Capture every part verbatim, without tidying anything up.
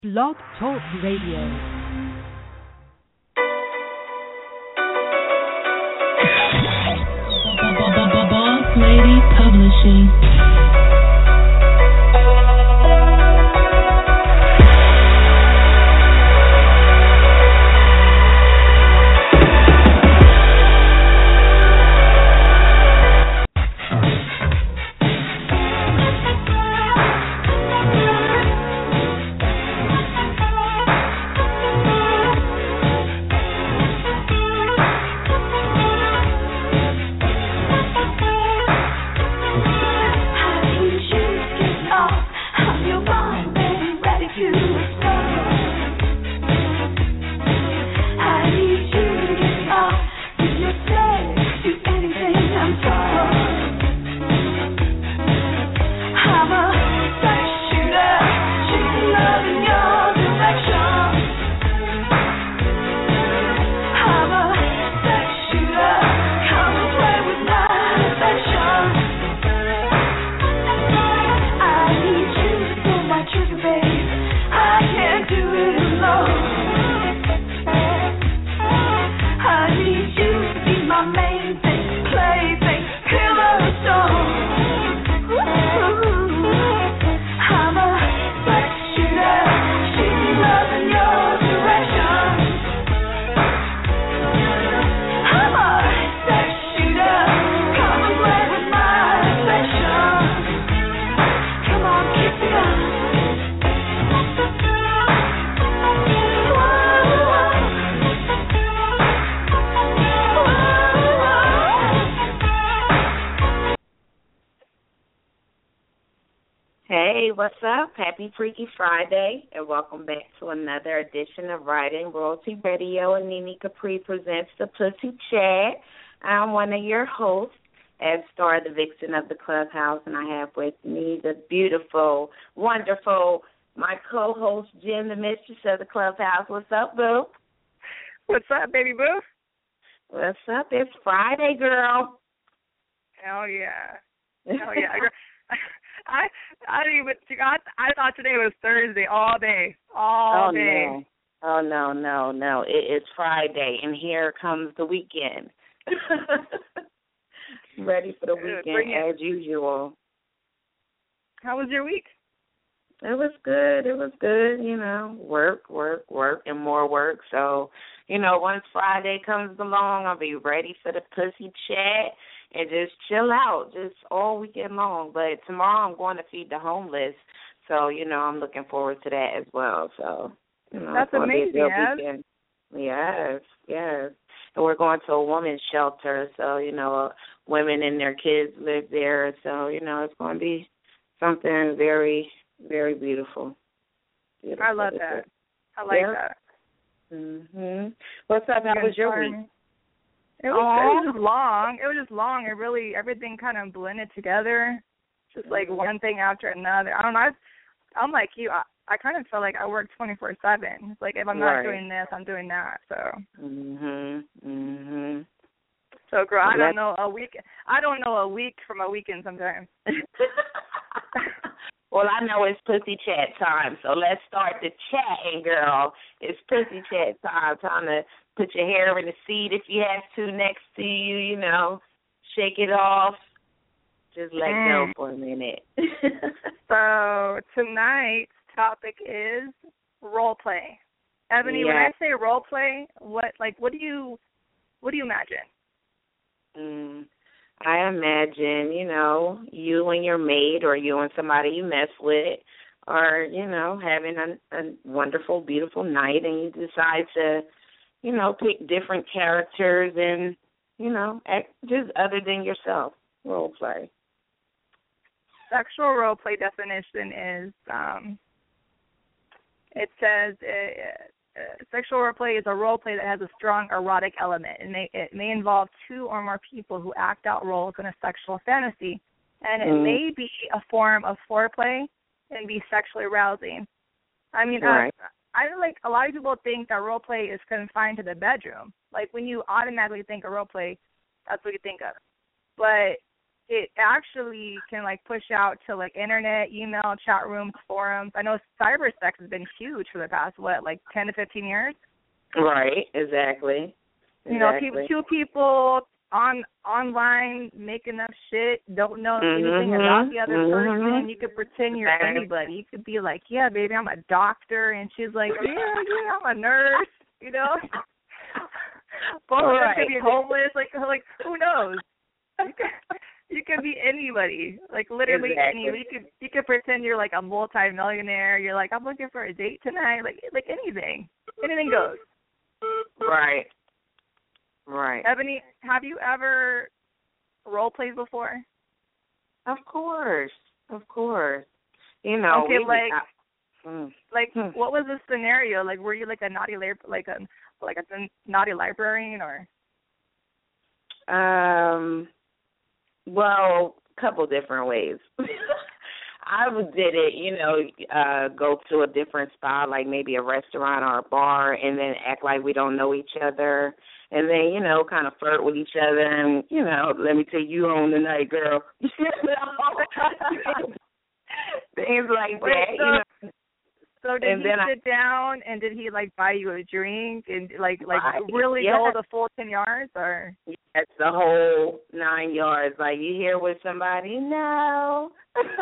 Blog Talk Radio. Boss Lady Publishing. Hey, what's up? Happy Freaky Friday, and welcome back to another edition of Writing Royalty Radio, and Nene Capri presents the Pussy Chat. I'm one of your hosts, as Star, the vixen of the clubhouse, and I have with me the beautiful, wonderful, my co-host, Jen, the mistress of the clubhouse. What's up, boo? What's up, baby boo? What's up? It's Friday, girl. Hell yeah. Hell yeah. I I didn't even I, I thought today was Thursday all day. All oh, day. No. Oh no, no, no. It is Friday and here comes the weekend. Ready for the weekend as usual. How was your week? It was good. It was good, you know. Work, work, work, and more work. So, you know, once Friday comes along, I'll be ready for the pussy chat and just chill out just all weekend long. But tomorrow I'm going to feed the homeless. So, you know, I'm looking forward to that as well. So, you know, that's amazing, yes. Weekend. Yes, yes. And we're going to a women's shelter. So, you know, uh, women and their kids live there. So, you know, it's going to be something very, very beautiful. beautiful. I love that. I like yeah. that. Mhm. What's up? How was your week? It was, it was just long. It was just long. It really, everything kind of blended together. Just like one thing after another. I don't know. I, I'm like you. I, I kind of feel like I work twenty-four seven. It's like if I'm not right. doing this, I'm doing that. So. Mhm. Mhm. So, girl, I don't know a week. I don't know a week from a weekend sometimes. Well, I know it's pussy chat time, so let's start the chatting, girl. It's pussy chat time. Time to put your hair in the seat if you have to next to you, you know, shake it off. Just let mm. go for a minute. So tonight's topic is role play. Ebony, yeah. when I say role play, what like what do you what do you imagine? Mm. I imagine, you know, you and your mate or you and somebody you mess with are, you know, having a, a wonderful, beautiful night and you decide to, you know, pick different characters and, you know, act just other than yourself, role play. Sexual role play definition is, um, it says uh, uh, sexual role play is a role play that has a strong erotic element. It may, it may involve two or more people who act out roles in a sexual fantasy, and it mm. may be a form of foreplay and be sexually arousing. I mean, right. uh, I feel like a lot of people think that role play is confined to the bedroom. Like when you automatically think of role play, that's what you think of. But it actually can like push out to like internet, email, chat rooms, forums. I know cyber sex has been huge for the past what, like ten to fifteen years. Right. Exactly. You know, exactly. people, two people on online making up shit, don't know mm-hmm. anything about the other mm-hmm. person. You could pretend you're exactly. anybody. You could be like, yeah, baby, I'm a doctor, and she's like, yeah, yeah, I'm a nurse. You know. Both of them could be homeless. Like, like who knows? You could, you could be anybody. Like literally exactly. any. You could you could pretend you're like a multi-millionaire. You're like, I'm looking for a date tonight. Like like anything. Anything goes. Right. Right. Ebony, have you ever role played before? Of course. Of course. You know. Okay, we, like I, mm, like hmm. what was the scenario? Like were you like a naughty lib- like a like a naughty librarian or? Um. Well, a couple different ways. I did it, you know, uh, go to a different spot, like maybe a restaurant or a bar, and then act like we don't know each other, and then, you know, kind of flirt with each other, and, you know, let me take you home tonight, girl. Things like Wait, that, so, you know. So did and he then sit I, down and did he like buy you a drink and like like right. really yeah. go the full ten yards or? Yes, the whole nine yards. Like you here with somebody? No.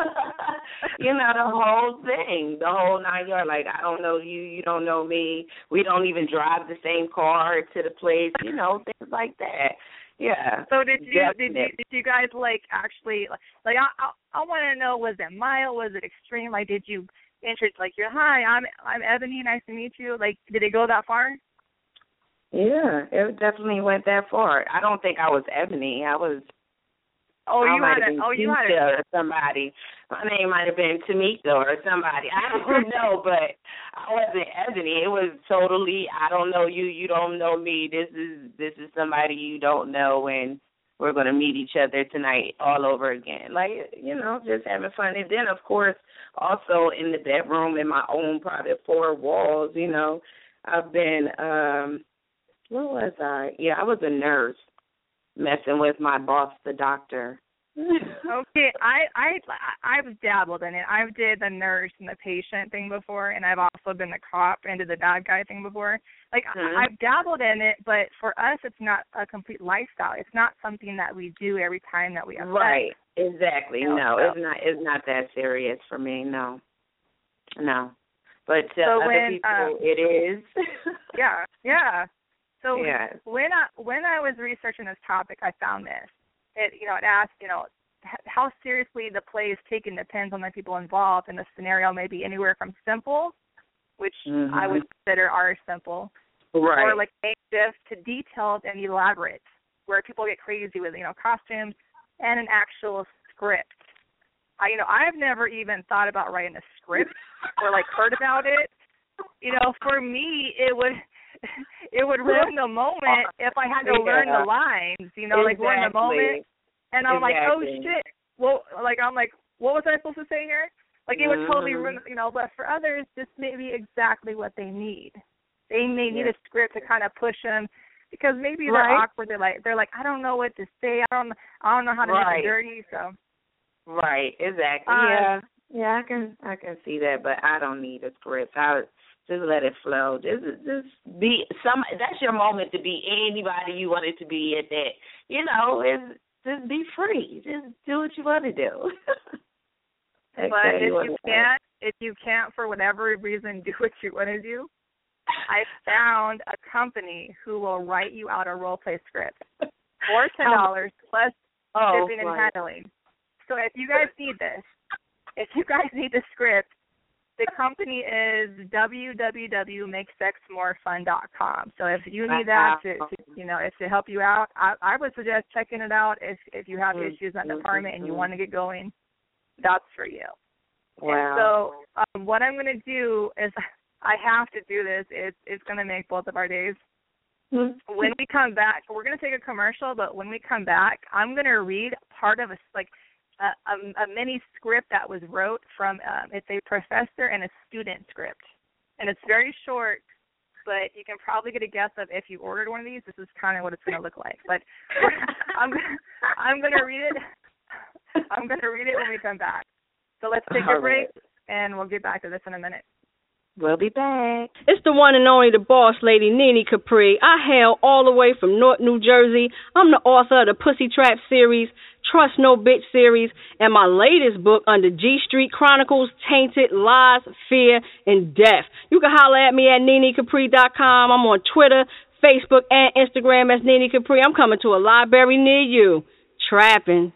You know, the whole thing, the whole nine yards. Like I don't know you, you don't know me. We don't even drive the same car to the place. You know, things like that. Yeah. So did you definitely. did you did you guys like actually like I I, I want to know, was it mild, was it extreme? Like did you interest like you're hi I'm I'm Ebony, nice to meet you? Like did it go that far? Yeah, it definitely went that far. I don't think I was Ebony. I was. Oh, I you had a, oh you had a, or somebody. My name might have been Tamika or somebody. I don't know, but I wasn't Ebony. It was totally. I don't know you. You don't know me. This is this is somebody you don't know, and we're going to meet each other tonight all over again. Like, you know, just having fun. And then, of course, also in the bedroom in my own private four walls, you know, I've been, um, what was I? Yeah, I was a nurse messing with my boss, the doctor. Okay, I, I, I've dabbled in it. I've did the nurse and the patient thing before, and I've also been the cop and did the bad guy thing before. Like, mm-hmm. I've dabbled in it, but for us, it's not a complete lifestyle. It's not something that we do every time that we have Right, sex. exactly. You know, no, so. it's not It's not that serious for me, no. No. But to so other when, people, um, it is. yeah, yeah. So yeah. when I when I was researching this topic, I found this. It you know it asked you know how seriously the play is taken depends on the people involved, and the scenario may be anywhere from simple, which mm-hmm. I would consider are simple, right. or like makeshift, to detailed and elaborate, where people get crazy with you know costumes and an actual script. I you know I've never even thought about writing a script or like heard about it. You know, for me, it would. It would ruin the moment if I had to yeah. learn the lines, you know, exactly. like learn the moment. And I'm exactly. like, oh shit. Well, like I'm like, what was I supposed to say here? Like it would mm-hmm. totally ruin, you know. But for others, this may be exactly what they need. They may need yeah. a script to kind of push them because maybe they're right. awkward. They're like, they're like, I don't know what to say. I don't, I don't know how to right. make it dirty. So. Right. Exactly. Um, yeah. Yeah. I can. I can see that, but I don't need a script. I. Just let it flow. Just, just be some. That's your moment to be anybody you want it to be at that. You know, is just be free. Just do what you want to do. But if you, you can't, if you can't for whatever reason do what you want to do, I found a company who will write you out a role play script for ten dollars plus oh, shipping and right. handling. So if you guys need this, if you guys need the script. The company is w w w dot make sex more fun dot com. So if you need that to, to you know, if to help you out, I, I would suggest checking it out. If if you have mm-hmm. issues in the department and you want to get going, that's for you. Wow. And so um, what I'm going to do is I have to do this. It's it's going to make both of our days. Mm-hmm. When we come back, we're going to take a commercial. But when we come back, I'm going to read part of a like. A, a, a mini script that was wrote from, um, it's a professor and a student script. And it's very short, but you can probably get a guess of if you ordered one of these, this is kind of what it's going to look like. But I'm, I'm going to read it. I'm going to read it when we come back. So let's take All a break, right. and we'll get back to this in a minute. We'll be back. It's the one and only the boss lady, Nene Capri. I hail all the way from North New Jersey. I'm the author of the Pussy Trap series, Trust No Bitch series, and my latest book under G Street Chronicles, Tainted, Lies, Fear, and Death. You can holler at me at Nene Capri dot com. I'm on Twitter, Facebook, and Instagram as Nene Capri. I'm coming to a library near you. Trapping.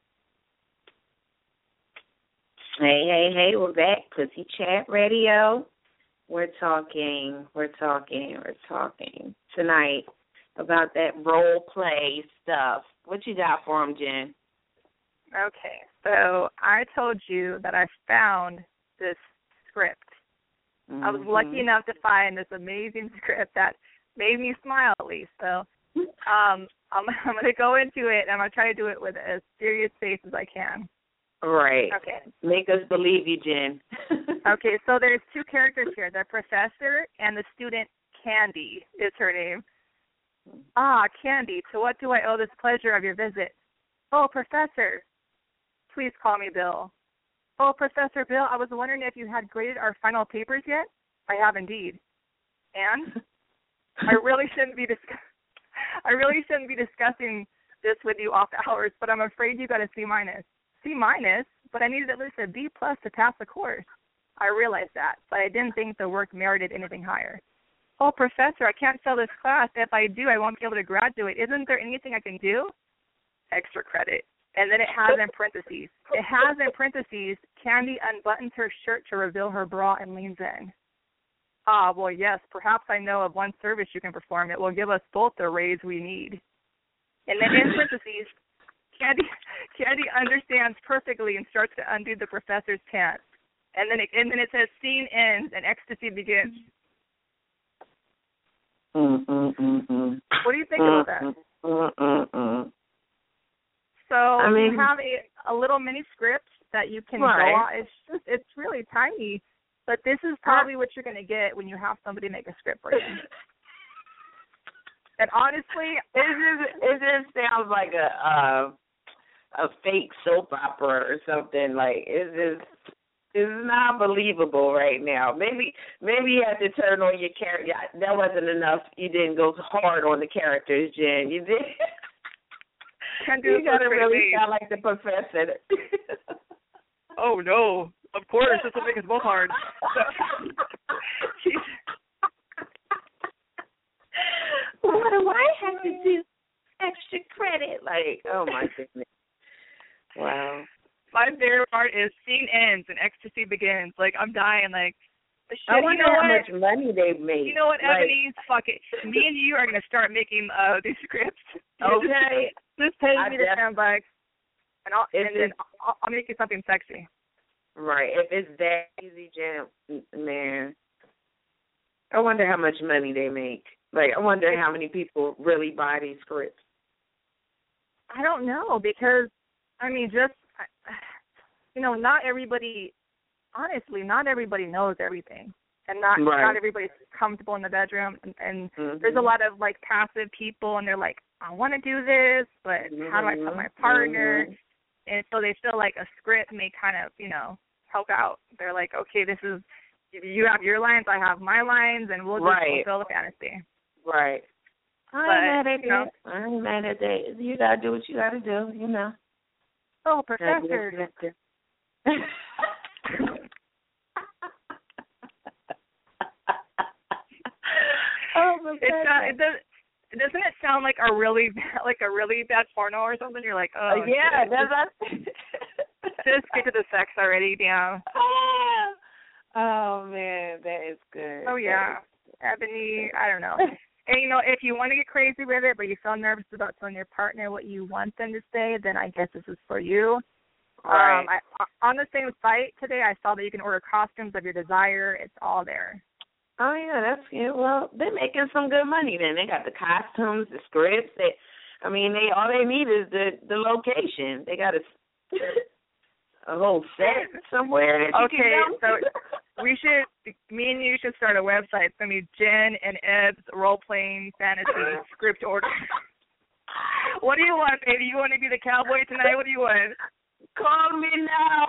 Hey, hey, hey, we're back. Pussy Chat Radio. We're talking, we're talking, we're talking tonight about that role play stuff. What you got for them, Jen? Okay, so I told you that I found this script. Mm-hmm. I was lucky enough to find this amazing script that made me smile at least. So um, I'm, I'm going to go into it, and I'm going to try to do it with as serious face as I can. Right. Okay. Make us believe you, Jen. Okay, so there's two characters here, the professor and the student. Candy is her name. Ah, Candy, to what do I owe this pleasure of your visit? Oh, Professor, please call me Bill. Oh, Professor Bill, I was wondering if you had graded our final papers yet? I have indeed. And I really shouldn't be discuss- I really shouldn't be discussing this with you off hours, but I'm afraid you got a C minus. C minus, but I needed at least a B plus to pass the course. I realized that, but I didn't think the work merited anything higher. Oh, Professor, I can't fail this class. If I do, I won't be able to graduate. Isn't there anything I can do? Extra credit. And then it has in parentheses. It has in parentheses, Candy unbuttons her shirt to reveal her bra and leans in. Ah, well, yes, perhaps I know of one service you can perform. It will give us both the raise we need. And then in parentheses, Candy, Candy understands perfectly and starts to undo the professor's pants. And then it, and then it says, scene ends and ecstasy begins. Mm, mm, mm, mm. What do you think about that? Mm, mm, mm. So I mean, you have a, a little mini script that you can right. go on. It's just, it's really tiny. But this is probably what you're going to get when you have somebody make a script for you. And honestly, it just, it just sounds like a uh, a fake soap opera or something. Like it's just it's not believable right now. Maybe maybe you have to turn on your character. That wasn't enough. You didn't go hard on the characters, Jen. You did. You got to really sound like the professor. Oh no! Of course, this will make us both hard. What do I have to do? Extra credit, like oh my goodness! Wow. My favorite part is scene ends and ecstasy begins. Like I'm dying. Like shit, I wonder you know how what? much money they've made. You know what, like, Ebony? Fuck it. Me and you are gonna start making uh these scripts. Okay. Just pay I me the def- ten bucks, and I'll If and then I'll, I'll make you something sexy. Right. If it's that easy, Jen, man. I wonder how much money they make. Like, I wonder how many people really buy these scripts. I don't know because, I mean, just, you know, not everybody, honestly, not everybody knows everything. And not right. not everybody's comfortable in the bedroom. And, and mm-hmm. there's a lot of, like, passive people, and they're like, I want to do this, but mm-hmm. how do I tell my partner? Mm-hmm. And so they feel like a script may kind of, you know, help out. They're like, okay, this is, you have your lines, I have my lines, and we'll just right. fulfill the fantasy. Right. I but, ain't mad at you know, that. I ain't mad at that. You got to do what you got to do, you know. Oh, Professor. oh, Professor. It's, uh, it does, doesn't it sound like a really like a really bad porno or something? You're like, oh, uh, yeah, shit. does that? Just get to the sex already, damn. Oh, oh man, that is good. Oh yeah, Ebony. I don't know. And you know, if you want to get crazy with it, but you feel nervous about telling your partner what you want them to say, then I guess this is for you. Right. Um, I, on the same site today, I saw that you can order costumes of your desire. It's all there. Oh yeah, that's yeah. Well, they're making some good money. Then they got the costumes, the scripts. They, I mean, they all they need is the the location. They got a a whole set somewhere. That okay, you can so we should, me and you should start a website. It's gonna be Jen and Eb's role playing fantasy script order. What do you want, baby? You want to be the cowboy tonight? What do you want? Call me now.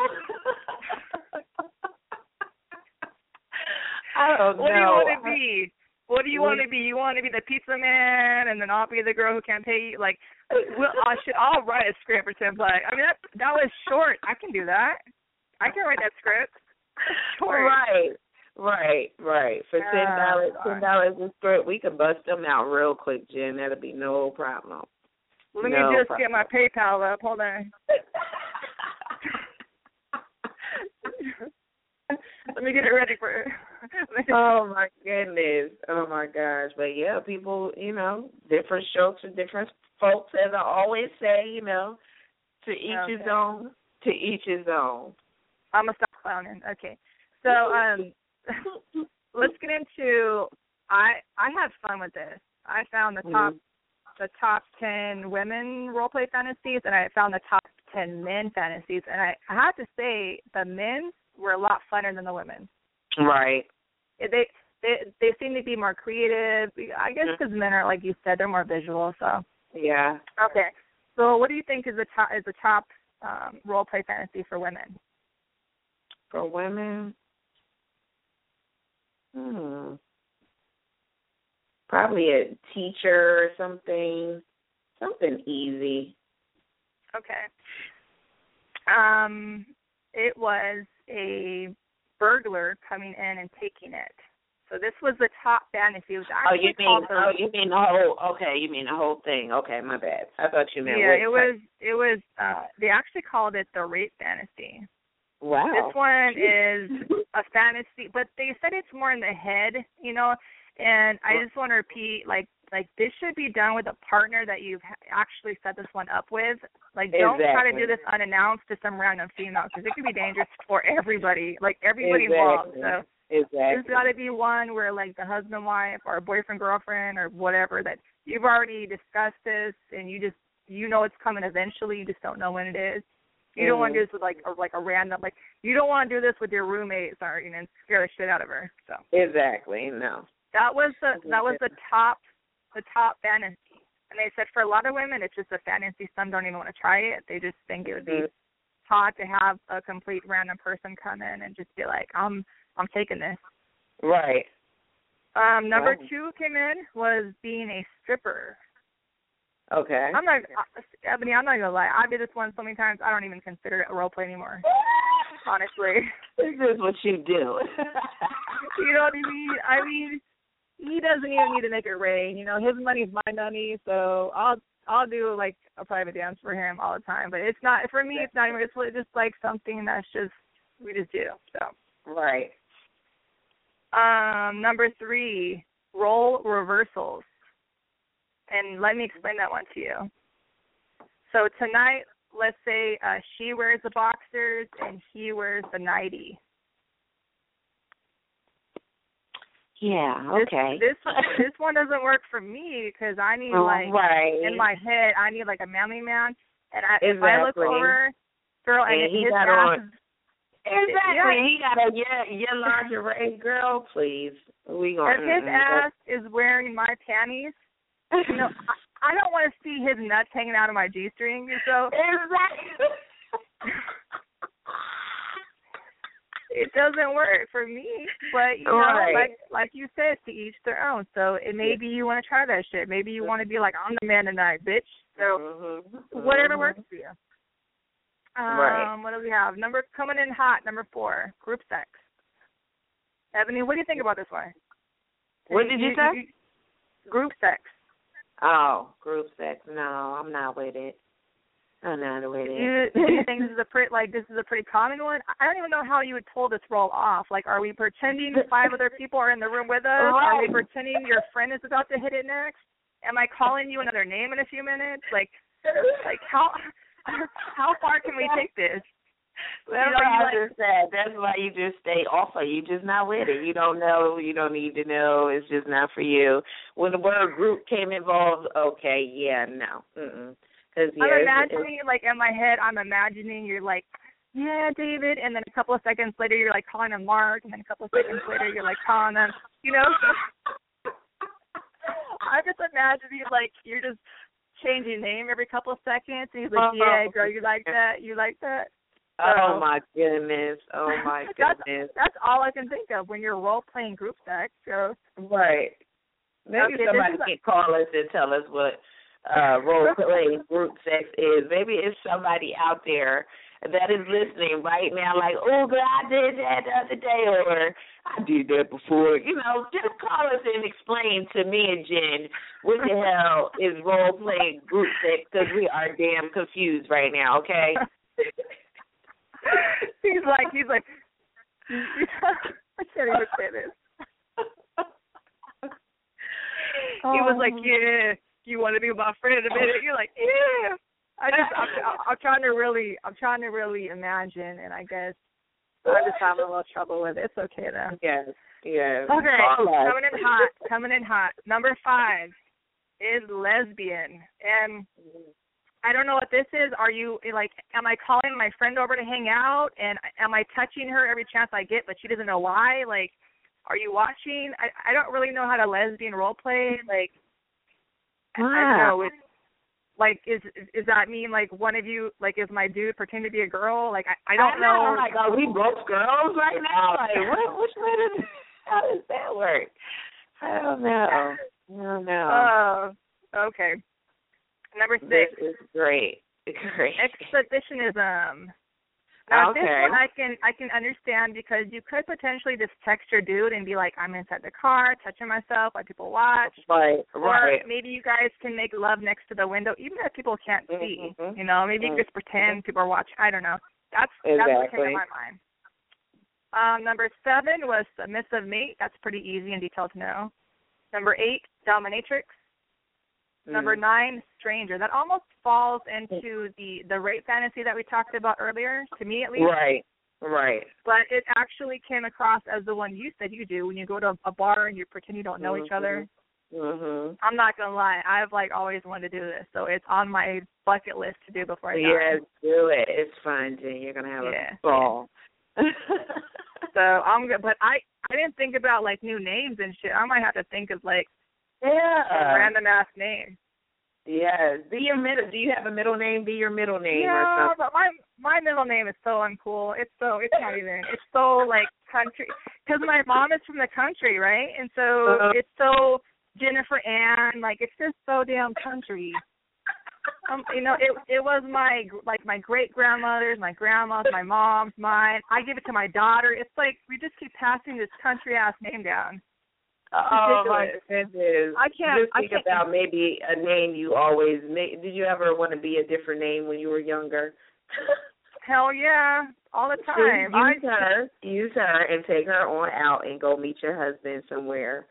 I don't what know. What do you want to be? What do you want to be? You want to be the pizza man, and then I'll be the girl who can't pay you? Like, we'll, I should. I'll write a script for template. I mean, that that was short. I can do that. I can write that script. Short. Right, right, right. For ten dollars, uh, ten dollars a script, we can bust them out real quick, Jen. That'll be no problem. Let no me just problem. get my PayPal up. Hold on. Let me get it ready for it. Oh, my goodness. Oh, my gosh. But, yeah, people, you know, different strokes for different folks, as I always say, you know, to each Okay. his own, to each his own. I'm going to stop clowning. Okay. So um, let's get into, I I had fun with this. I found the top mm-hmm. the top ten women roleplay fantasies, and I found the top ten men fantasies. And I, I have to say, the men were a lot funner than the women. Right. They they they seem to be more creative. I guess because men are, like you said, they're more visual. So yeah. Okay. So what do you think is the top is the top um, role play fantasy for women? For women, hmm, probably a teacher or something, something easy. Okay. Um, it was a burglar coming in and taking it. So this was the top fantasy. It was oh, actually you mean called the, oh, you mean the whole? Okay, you mean the whole thing? Okay, my bad. I thought you meant yeah. what It was it was. Uh, they actually called it the rape fantasy. Wow. This one is a fantasy, but they said it's more in the head, you know. And I just want to repeat, like, like this should be done with a partner that you've actually set this one up with. Like, don't exactly. try to do this unannounced to some random female, because it could be dangerous for everybody, like everybody exactly. involved. So exactly. there's got to be one where, like, the husband, wife, or boyfriend, girlfriend, or whatever, that you've already discussed this, and you just you know it's coming eventually. You just don't know when it is. You don't mm. want to do this with like a, like a random like you don't want to do this with your roommate, sorry, you know, and scare the shit out of her. So exactly, no. That was the that was the top the top fantasy, and they said for a lot of women it's just a fantasy. Some don't even want to try it. They just think it would be mm. hot to have a complete random person come in and just be like, I'm I'm taking this. Right. Um, number wow. two came in was being a stripper. Okay. I'm not, Ebony, I'm not going to lie. I did this one so many times, I don't even consider it a role play anymore. Honestly. This is what you do. You know what I mean? I mean, he doesn't even need to make it rain. You know, his money's my money, so I'll I'll do, like, a private dance for him all the time. But it's not, for me, it's not even, it's just, like, something that's just, we just do, so. Right. Um, number three, role reversals. And let me explain that one to you. So tonight, let's say uh, she wears the boxers and he wears the nightie. Yeah, okay. This this, this one doesn't work for me because I need, like, right. in my head, I need, like, a manly man. And I, exactly. if I look over, girl, and, and he his got ass on. Exactly. Yeah. He got a yeah, your lingerie, girl, please. We gonna, if his ass is wearing my panties, you know, I, I don't want to see his nuts hanging out of my G-string, so exactly. It doesn't work for me. But you right. know, like like you said, to each their own. So it maybe you want to try that shit. Maybe you want to be like, I'm the man tonight, bitch. So mm-hmm. whatever mm-hmm. works for you. Um, right. What do we have? Number coming in hot. Number four, group sex. Ebony, what do you think about this one? What did you, you say? You, group sex. Oh, group sex. No, I'm not with it. I'm not with it. You, do you think this is a pretty like this is a pretty common one? I don't even know how you would pull this role off. Like, are we pretending five other people are in the room with us? Right. Are we pretending your friend is about to hit it next? Am I calling you another name in a few minutes? Like, like how how far can we take this? That's you know, what I like, just said. That's why you just stay off of it. You just not with it. You don't know. You don't need to know. It's just not for you. When the word group came involved, okay, yeah, no. Mm-mm. Cause, yeah, I'm it's, imagining, it's, like, in my head, I'm imagining you're like, yeah, David, and then a couple of seconds later you're, like, calling him Mark, and then a couple of seconds later you're, like, calling him, you know? I'm just imagining, like, you're just changing name every couple of seconds, and he's like, yeah, girl, you like that? You like that? Oh my goodness. Oh my goodness. that's, that's all I can think of when you're role playing group sex. So right. Maybe okay, somebody can call us and tell us what uh, role playing group sex is. Maybe it's somebody out there that is listening right now, like, oh, but I did that the other day, or I did that before. You know, just call us and explain to me and Jen what the hell is role playing group sex, because we are damn confused right now. Okay. he's like, he's like, I can't even say this. He was like, yeah, you want to be my friend in a minute? You're like, yeah. I just, I'm, I'm trying to really, I'm trying to really imagine, and I guess I'm just having a little trouble with it. It's okay though. Yes, yes. Okay, coming in hot, coming in hot. Number five is lesbian, and I don't know what this is. Are you, like, am I calling my friend over to hang out, and am I touching her every chance I get, but she doesn't know why? Like, are you watching? I, I don't really know how to lesbian role play. Like, wow. I don't know. It's, like, is is that mean, like, one of you, like, is my dude pretend to be a girl? Like, I, I don't I know. know. Like, are we both girls right now? Like, what, which way does, how does that work? I don't know. I don't know. Oh, okay. Number six. This is great. Great. Exhibitionism. Now, okay. this one I can I can understand, because you could potentially just text your dude and be like, I'm inside the car, touching myself, let people watch. Right, right. Or maybe you guys can make love next to the window, even if people can't see. Mm-hmm. You know, maybe mm-hmm. you just pretend people are watching. I don't know. That's exactly. that's what came to my mind. Um, number seven was submissive mate. That's pretty easy and detailed to know. Number eight, dominatrix. Number mm. nine, stranger. That almost falls into the, the rape fantasy that we talked about earlier, to me at least. Right, right. But it actually came across as the one you said you do when you go to a bar and you pretend you don't know mm-hmm. each other. Mm-hmm. I'm not going to lie. I've, like, always wanted to do this, so it's on my bucket list to do before I die. Yes, do it. It's fun, Jen. You're going to have yeah. a ball. So I'm good. But I, I didn't think about, like, new names and shit. I might have to think of, like, yeah. a random-ass name. Yes. Be your middle. Do you have a middle name? Be your middle name yeah, or something. but my my middle name is so uncool. It's so it's not even. It's so like country, because my mom is from the country, right? And so uh, it's so Jennifer Ann. Like, it's just so damn country. Um, you know, it it was my like my great grandmother's, my grandma's, my mom's, mine. I give it to my daughter. It's like we just keep passing this country ass name down. Oh my goodness! I can't. Just think I can't. about maybe a name you always made. Did you ever want to be a different name when you were younger? Hell yeah, all the time. Use I, her, use her, and take her on out and go meet your husband somewhere.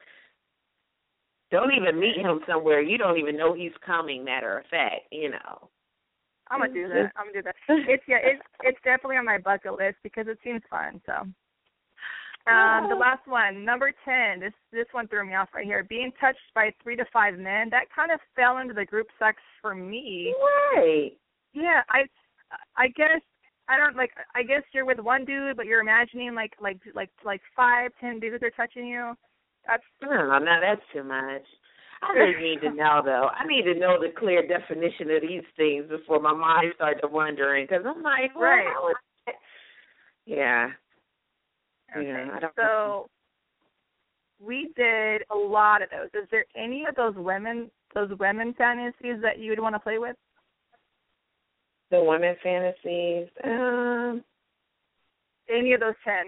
Don't even meet him somewhere. You don't even know he's coming. Matter of fact, you know. I'm gonna do that. I'm gonna do that. It's yeah. It's it's definitely on my bucket list because it seems fun. So. Um, the last one, number ten, this this one threw me off right here. Being touched by three to five men, that kind of fell into the group sex for me. Right. Yeah, I I guess, I don't, like, I guess you're with one dude, but you're imagining, like, like, like, like five, ten dudes are touching you. That's. Oh, no, that's too much. I really need to know, though. I need to know the clear definition of these things before my mind starts wondering, because I'm like, well, right. how is that? Yeah. Okay. Yeah, I don't so know. We did a lot of those. Is there any of those women, those women fantasies that you would want to play with? The women fantasies? Um, any of those ten?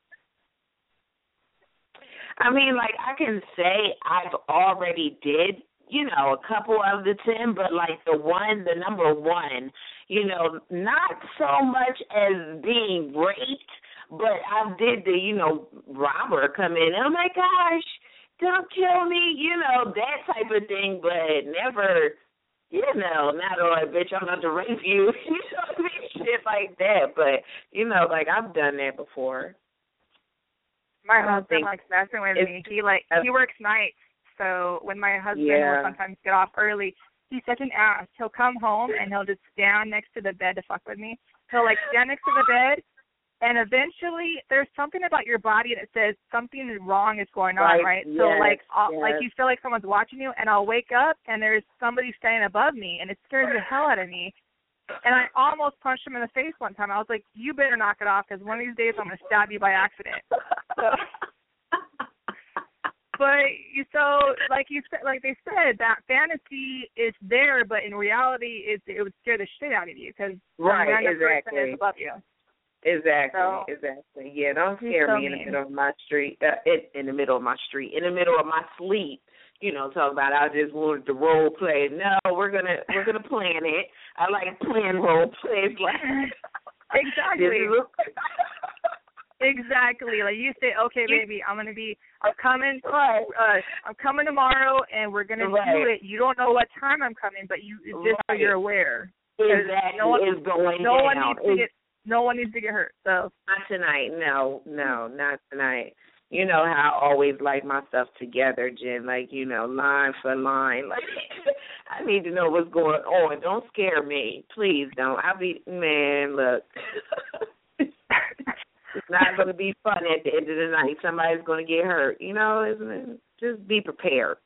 I mean, like, I can say I've already did, you know, a couple of the ten, but, like, the one, the number one, you know, not so much as being raped, but I did the, you know, robber come in. Oh, my gosh, don't kill me, you know, that type of thing, but never, you know, not like, bitch, I'm about to rape you, you know what I mean, shit like that. But, you know, like, I've done that before. My husband likes messing with me. He, like, he works nights, so when my husband yeah. will sometimes get off early, he's such an ass. He'll come home, and he'll just stand next to the bed to fuck with me. He'll, like, stand next to the bed, and eventually, there's something about your body that says something wrong is going on, right? right? Yes, so, like, I'll, yes. like you feel like someone's watching you, and I'll wake up, and there's somebody standing above me, and it scares the hell out of me. And I almost punched him in the face one time. I was like, you better knock it off because one of these days I'm going to stab you by accident. So, but you so like you said, like they said, that fantasy is there, but in reality, it it would scare the shit out of you because right, some random exactly. person is above you. Exactly, so, exactly. Yeah, don't scare so me in the mean. middle of my street. Uh, in, in the middle of my street, in the middle of my sleep. You know, talk about I just wanted to role play. No, we're gonna we're gonna plan it. I like playing role plays. Like exactly. Exactly. Like you say, okay, baby, I'm gonna be, I'm coming, right. uh, I'm coming tomorrow, and we're gonna right. do it. You don't know what time I'm coming, but you just right. so you're aware. Exactly. No one is going no down. one needs to get, no one needs to get hurt. So not tonight. No, no, not tonight. You know how I always like my stuff together, Jen. Like you know, line for line. Like I need to know what's going on. Don't scare me, please. Don't. I'll be man. Look. It's not going to be fun at the end of the night. Somebody's going to get hurt. You know, isn't it? Just be prepared.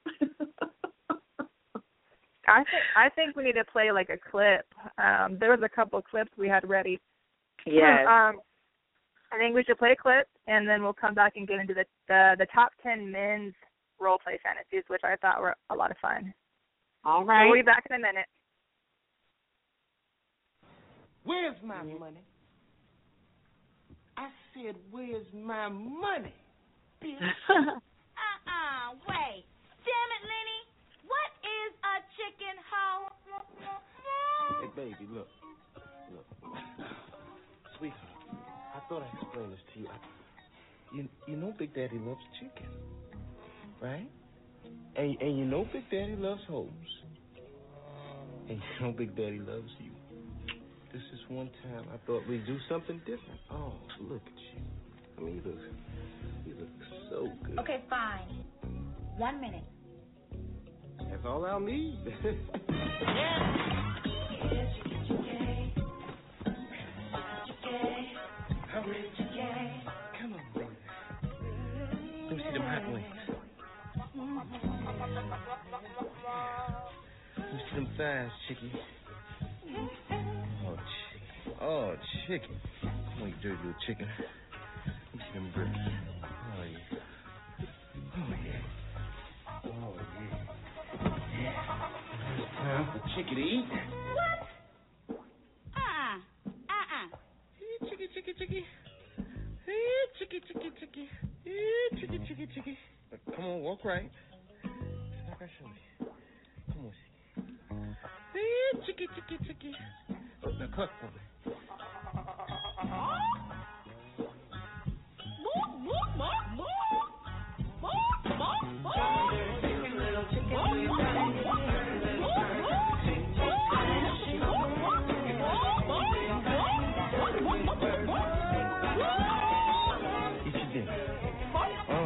I think I think we need to play like a clip. Um, there was a couple of clips we had ready. Yes. Um, I think we should play a clip, and then we'll come back and get into the the, the top ten men's role play fantasies, which I thought were a lot of fun. All right. So we'll be back in a minute. Where's my money? I said, where's my money, bitch? uh-uh, wait. Damn it, Lenny. What is a chicken hoe? Hey, baby, look. Look. Sweetheart, I thought I explained this to you. I, you you know Big Daddy loves chicken, right? And, and you know Big Daddy loves hoes. And you know Big Daddy loves you. This is one time I thought we'd do something different. Oh, look at you. I mean, you look, you look so good. Okay, fine. One minute. That's all I'll need. Come on, baby. Let me see them hot wings. Let me see them thighs, chickie. Oh, chicken. Oh, chicken. Come on, you dirty little chicken. Let me see them breasts. Oh, yeah. Oh, yeah. Oh, yeah. Yeah. It's time for chicken to eat. What? Uh-uh. Uh-uh. Hey, chicky, chicky, chicky. Hey, chicky, chicky, chicky. Hey, chicky, chicky, chicky. Come on, walk right. Now, I show you. Come on, chicky. Hey, chicky, chicky, chicky. Now, cut for me. Eat your dinner. Oh.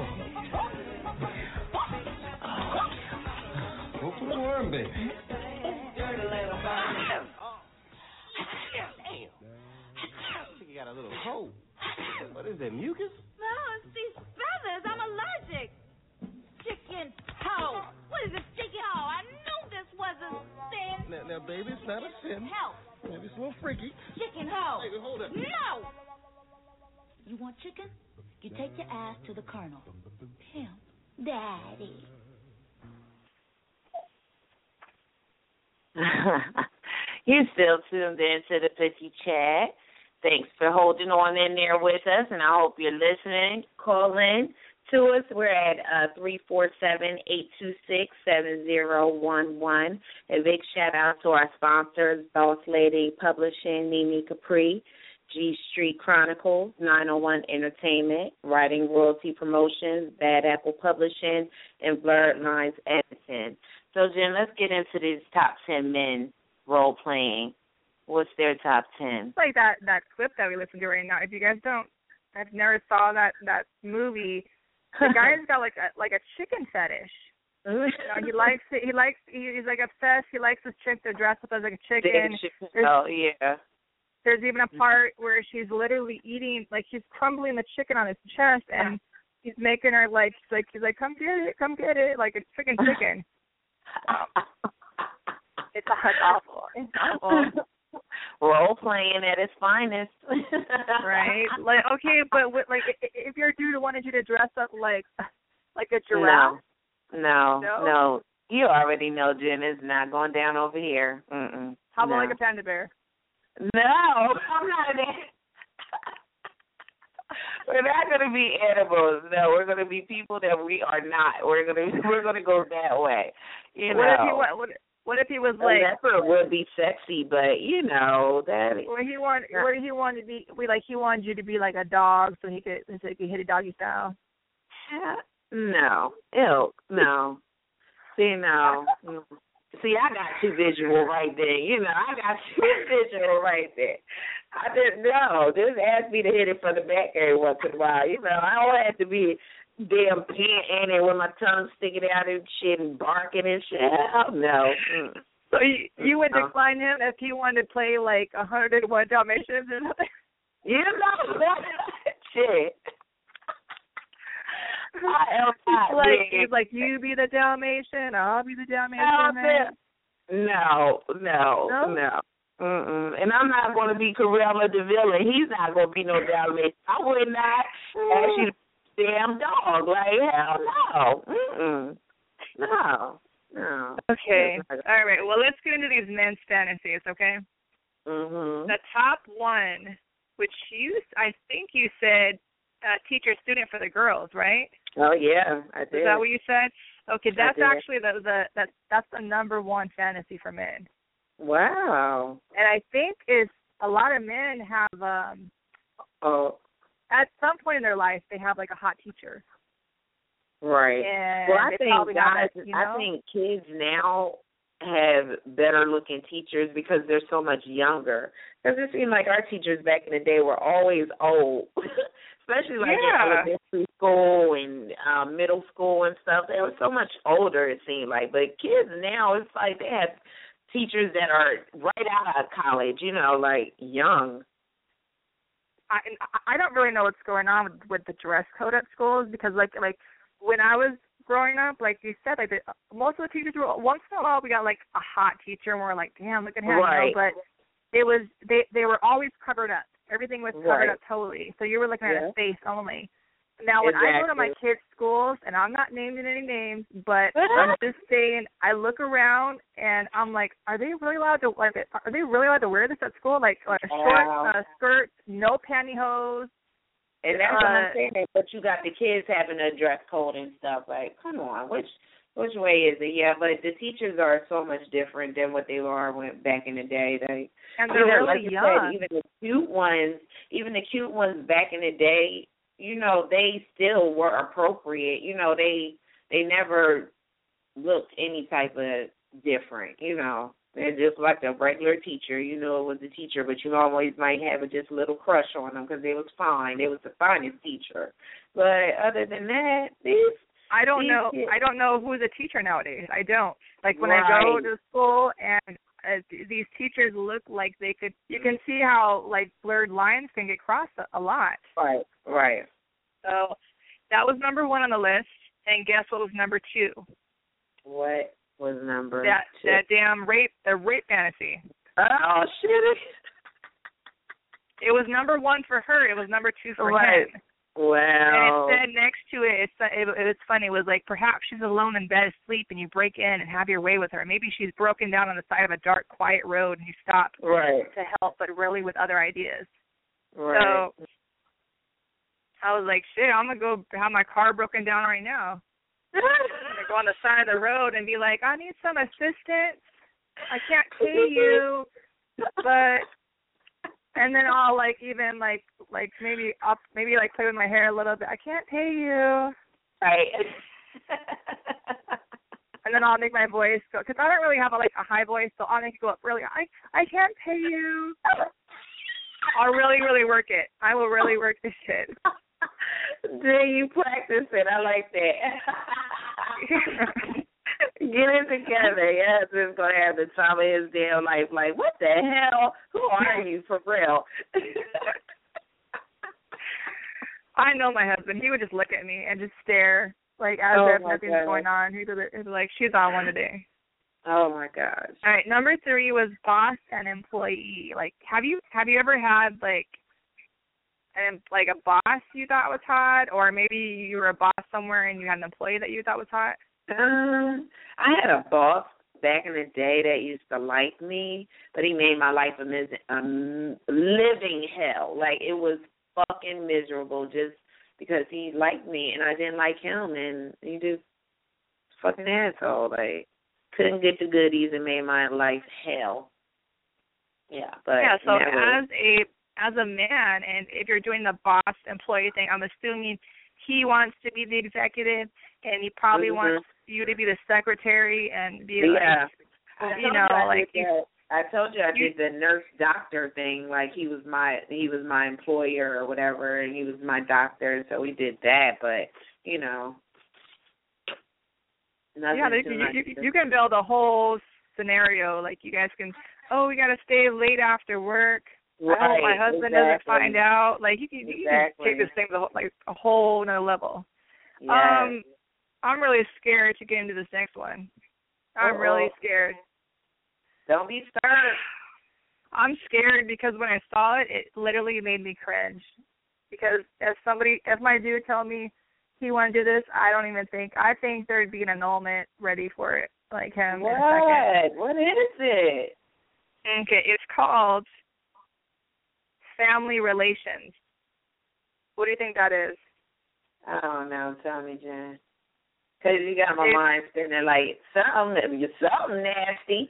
Go for the worm, baby. You got a little cold. What is that, mucus? No, it's these feathers. I'm allergic. Chicken hoe. What is this chicken hoe? I knew this was a sin. Now, now, baby, it's not a sin. Help. Maybe it's a little freaky. Chicken hoe. Baby, hold up. No. You want chicken? You take your ass to the colonel. Him. Daddy. You're still tuned in to the Pussy Chat. Thanks for holding on in there with us, and I hope you're listening. Call in to us. We're at uh, three four seven, eight two six, seven zero one one. A big shout-out to our sponsors, Boss Lady Publishing, Nene Capri, G Street Chronicles, nine oh one Entertainment, Writing Royalty Promotions, Bad Apple Publishing, and Blurred Lines Editing. So, Jen, let's get into these top ten men role-playing. What's their top ten? It's like that, that clip that we listened to right now. If you guys don't, I've never saw that, that movie. The guy's got like a like a chicken fetish. You know, he likes it. He likes. He, he's like obsessed. He likes this chick to dress up as like a chicken. There's, oh yeah. There's even a part where she's literally eating, like she's crumbling the chicken on his chest, and he's making her like, she's like, he's like, come get it, come get it, like it's chicken, chicken. Um, it's, it's awful. It's awful. role playing at its finest. Right? Like, okay, but with, like, if your dude wanted you to dress up like like a giraffe, no, no, no, no. You already know, Jen, it's not going down over here. Mm-mm. How about no. like a panda bear? No, I'm not there. We're not going to be animals. No, we're going to be people that we are not. We're going to we're going to go that way. You know. What if he what, what, what if he was like? That's what would be sexy, but you know that. Where he wanted, where he wanted to be, we like he wanted you to be like a dog, so he could, so he could hit a doggy style. No, ew, no. See, no. See, I got too visual right there. You know, I got too visual right there. I didn't know. Just ask me to hit it from the back every once in a while. You know, I don't have to be damn panting with my tongue sticking out and shit and barking and shit. Hell no. Mm. So you, you would No. decline him if he wanted to play like a hundred and one Dalmatians or something? You know that shit. I am not He's like, big. he's like, you be the Dalmatian, I'll be the Dalmatian. Hell man. No, no, No? no. Mm-mm. And I'm not going to be Corella DeVille, and he's not going to be no Dalmatian. I would not ask you to be a damn dog. Like, hell no. Mm-mm. No, no. Okay. All right. Well, let's get into these men's fantasies, okay? Mm-hmm. The top one, which you, I think you said, uh, teacher student for the girls, right? Oh, yeah, I did. Is that what you said? Okay, that's did. actually the, the that that's the number one fantasy for men. Wow. And I think is a lot of men have um Oh, at some point in their life they have like a hot teacher. right. And Well, I they think probably have guys, that, you know? I think kids now have better looking teachers because they're so much younger. Because it seemed like our teachers back in the day were always old, especially like Yeah. in elementary school and um, middle school and stuff. They were so much older, it seemed like. But kids now, it's like they have teachers that are right out of college, you know, like young. I I don't really know what's going on with, with the dress code at schools because like like when I was growing up, like you said, like the, most of the teachers were once in a while we got like a hot teacher and we're like, damn, look at him, Right. you know, but it was they they were always covered up. Everything was covered Right. up totally. So you were looking at Yeah. his face only. Now when I go to my Exactly. kids' schools, and I'm not naming any names, but I'm just saying, I look around and I'm like, are they really allowed to like? Are they really allowed to wear this at school? Like uh, shorts, Wow. uh, skirts, no pantyhose. And that's what I'm Uh, saying. But you got the kids having a dress code and stuff. Like, come on, which which way is it? Yeah, but the teachers are so much different than what they were when back in the day. They And they're even, really like you young. said, even the cute ones, even the cute ones back in the day, you know, they still were appropriate. You know, they they never looked any type of different. You know, they're just like a regular teacher. You know, it was a teacher, but you always might have a just little crush on them because they was fine. They was the finest teacher. But other than that, these I don't these know. kids- I don't know who's a teacher nowadays. I don't. Like when I go Right. to school and uh, th- these teachers look like they could. You can see how like blurred lines can get crossed a, a lot. Right, right. So that was number one on the list. And guess what was number two? What was number That two? that damn rape, the rape fantasy. Oh shit! It was number one for her. It was number two for Right. him. Wow. And it said next to it, it's, it, it's funny, it was like, perhaps she's alone in bed asleep and you break in and have your way with her. Maybe she's broken down on the side of a dark, quiet road and you stop Right. to help, but really with other ideas. Right. So I was like, shit, I'm going to go have my car broken down right now. I'm going to go on the side of the road and be like, I need some assistance. I can't pay you, but... And then I'll like even like like maybe up maybe like play with my hair a little bit. I can't pay you. Right. And then I'll make my voice go because I don't really have a, like a high voice, so I'll make it go up really. I I can't pay you. I'll really really work it. I will really work this shit. Then you practice it. I like that. Get it together. Your husband's gonna have the time of his damn life. Like, what the hell? Who are you for real? I know my husband. He would just look at me and just stare like as Oh, if my nothing's God. going on. He'd be, he'd be like, "She's on one today." Oh my gosh. All right, number three was boss and employee. Like, have you have you ever had like an like a boss you thought was hot, or maybe you were a boss somewhere and you had an employee that you thought was hot? Um, I had a boss back in the day that used to like me, but he made my life a mis- um, living hell. Like, it was fucking miserable just because he liked me and I didn't like him, and he just fucking asshole. Like, couldn't get the goodies and made my life hell. Yeah, but yeah. So never. as a as a man, and if you're doing the boss employee thing, I'm assuming he wants to be the executive, and he probably mm-hmm. wants you to be the secretary and be yeah. like, you know, you like you. I told you I you, did the nurse doctor thing. Like, he was my he was my employer or whatever, and he was my doctor, so we did that. But you know, nothing yeah, too you, much. you, you can build a whole scenario. Like, you guys can, oh, we got to stay late after work. Right, I hope my husband exactly. doesn't find out. Like, you can, you exactly. can take this thing to the whole, like a whole nother level. Yes. Um, I'm really scared to get into this next one. I'm Uh-oh. really scared. Don't be scared. I'm scared because when I saw it, it literally made me cringe. Because if somebody, if my dude told me he want to do this, I don't even think, I think there'd be an annulment ready for it, like him what? in a second. What is it? Okay, it's called family relations. What do you think that is? I don't know. Tell me, Jen. Because you got my it's, mind spinning like, something, you're something nasty.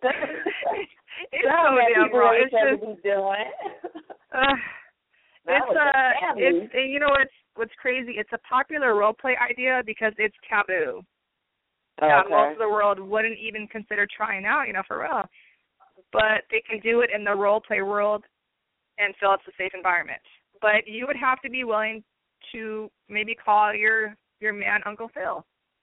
it's something so damn wrong. It's just, be doing. uh, it's, uh, it's, and you know what's, what's crazy? It's a popular role play idea because it's taboo. Okay. That most of the world wouldn't even consider trying out, you know, for real. But they can do it in the role play world and feel it's a safe environment. But you would have to be willing to maybe call your your man Uncle Phil.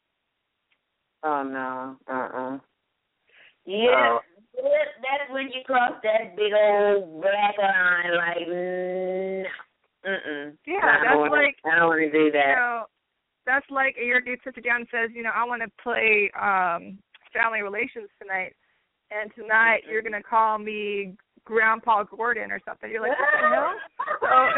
Oh, no. Uh-uh. Yeah, so, that's when you cross that big old black line, like, no. Mm-mm. Yeah, I that's wanna, like, I don't want to do that. You know, that's like your dude sits down and says, you know, I want to play um, family relations tonight, and tonight you're going to call me Grandpa Gordon or something. You're like, what the hell? So,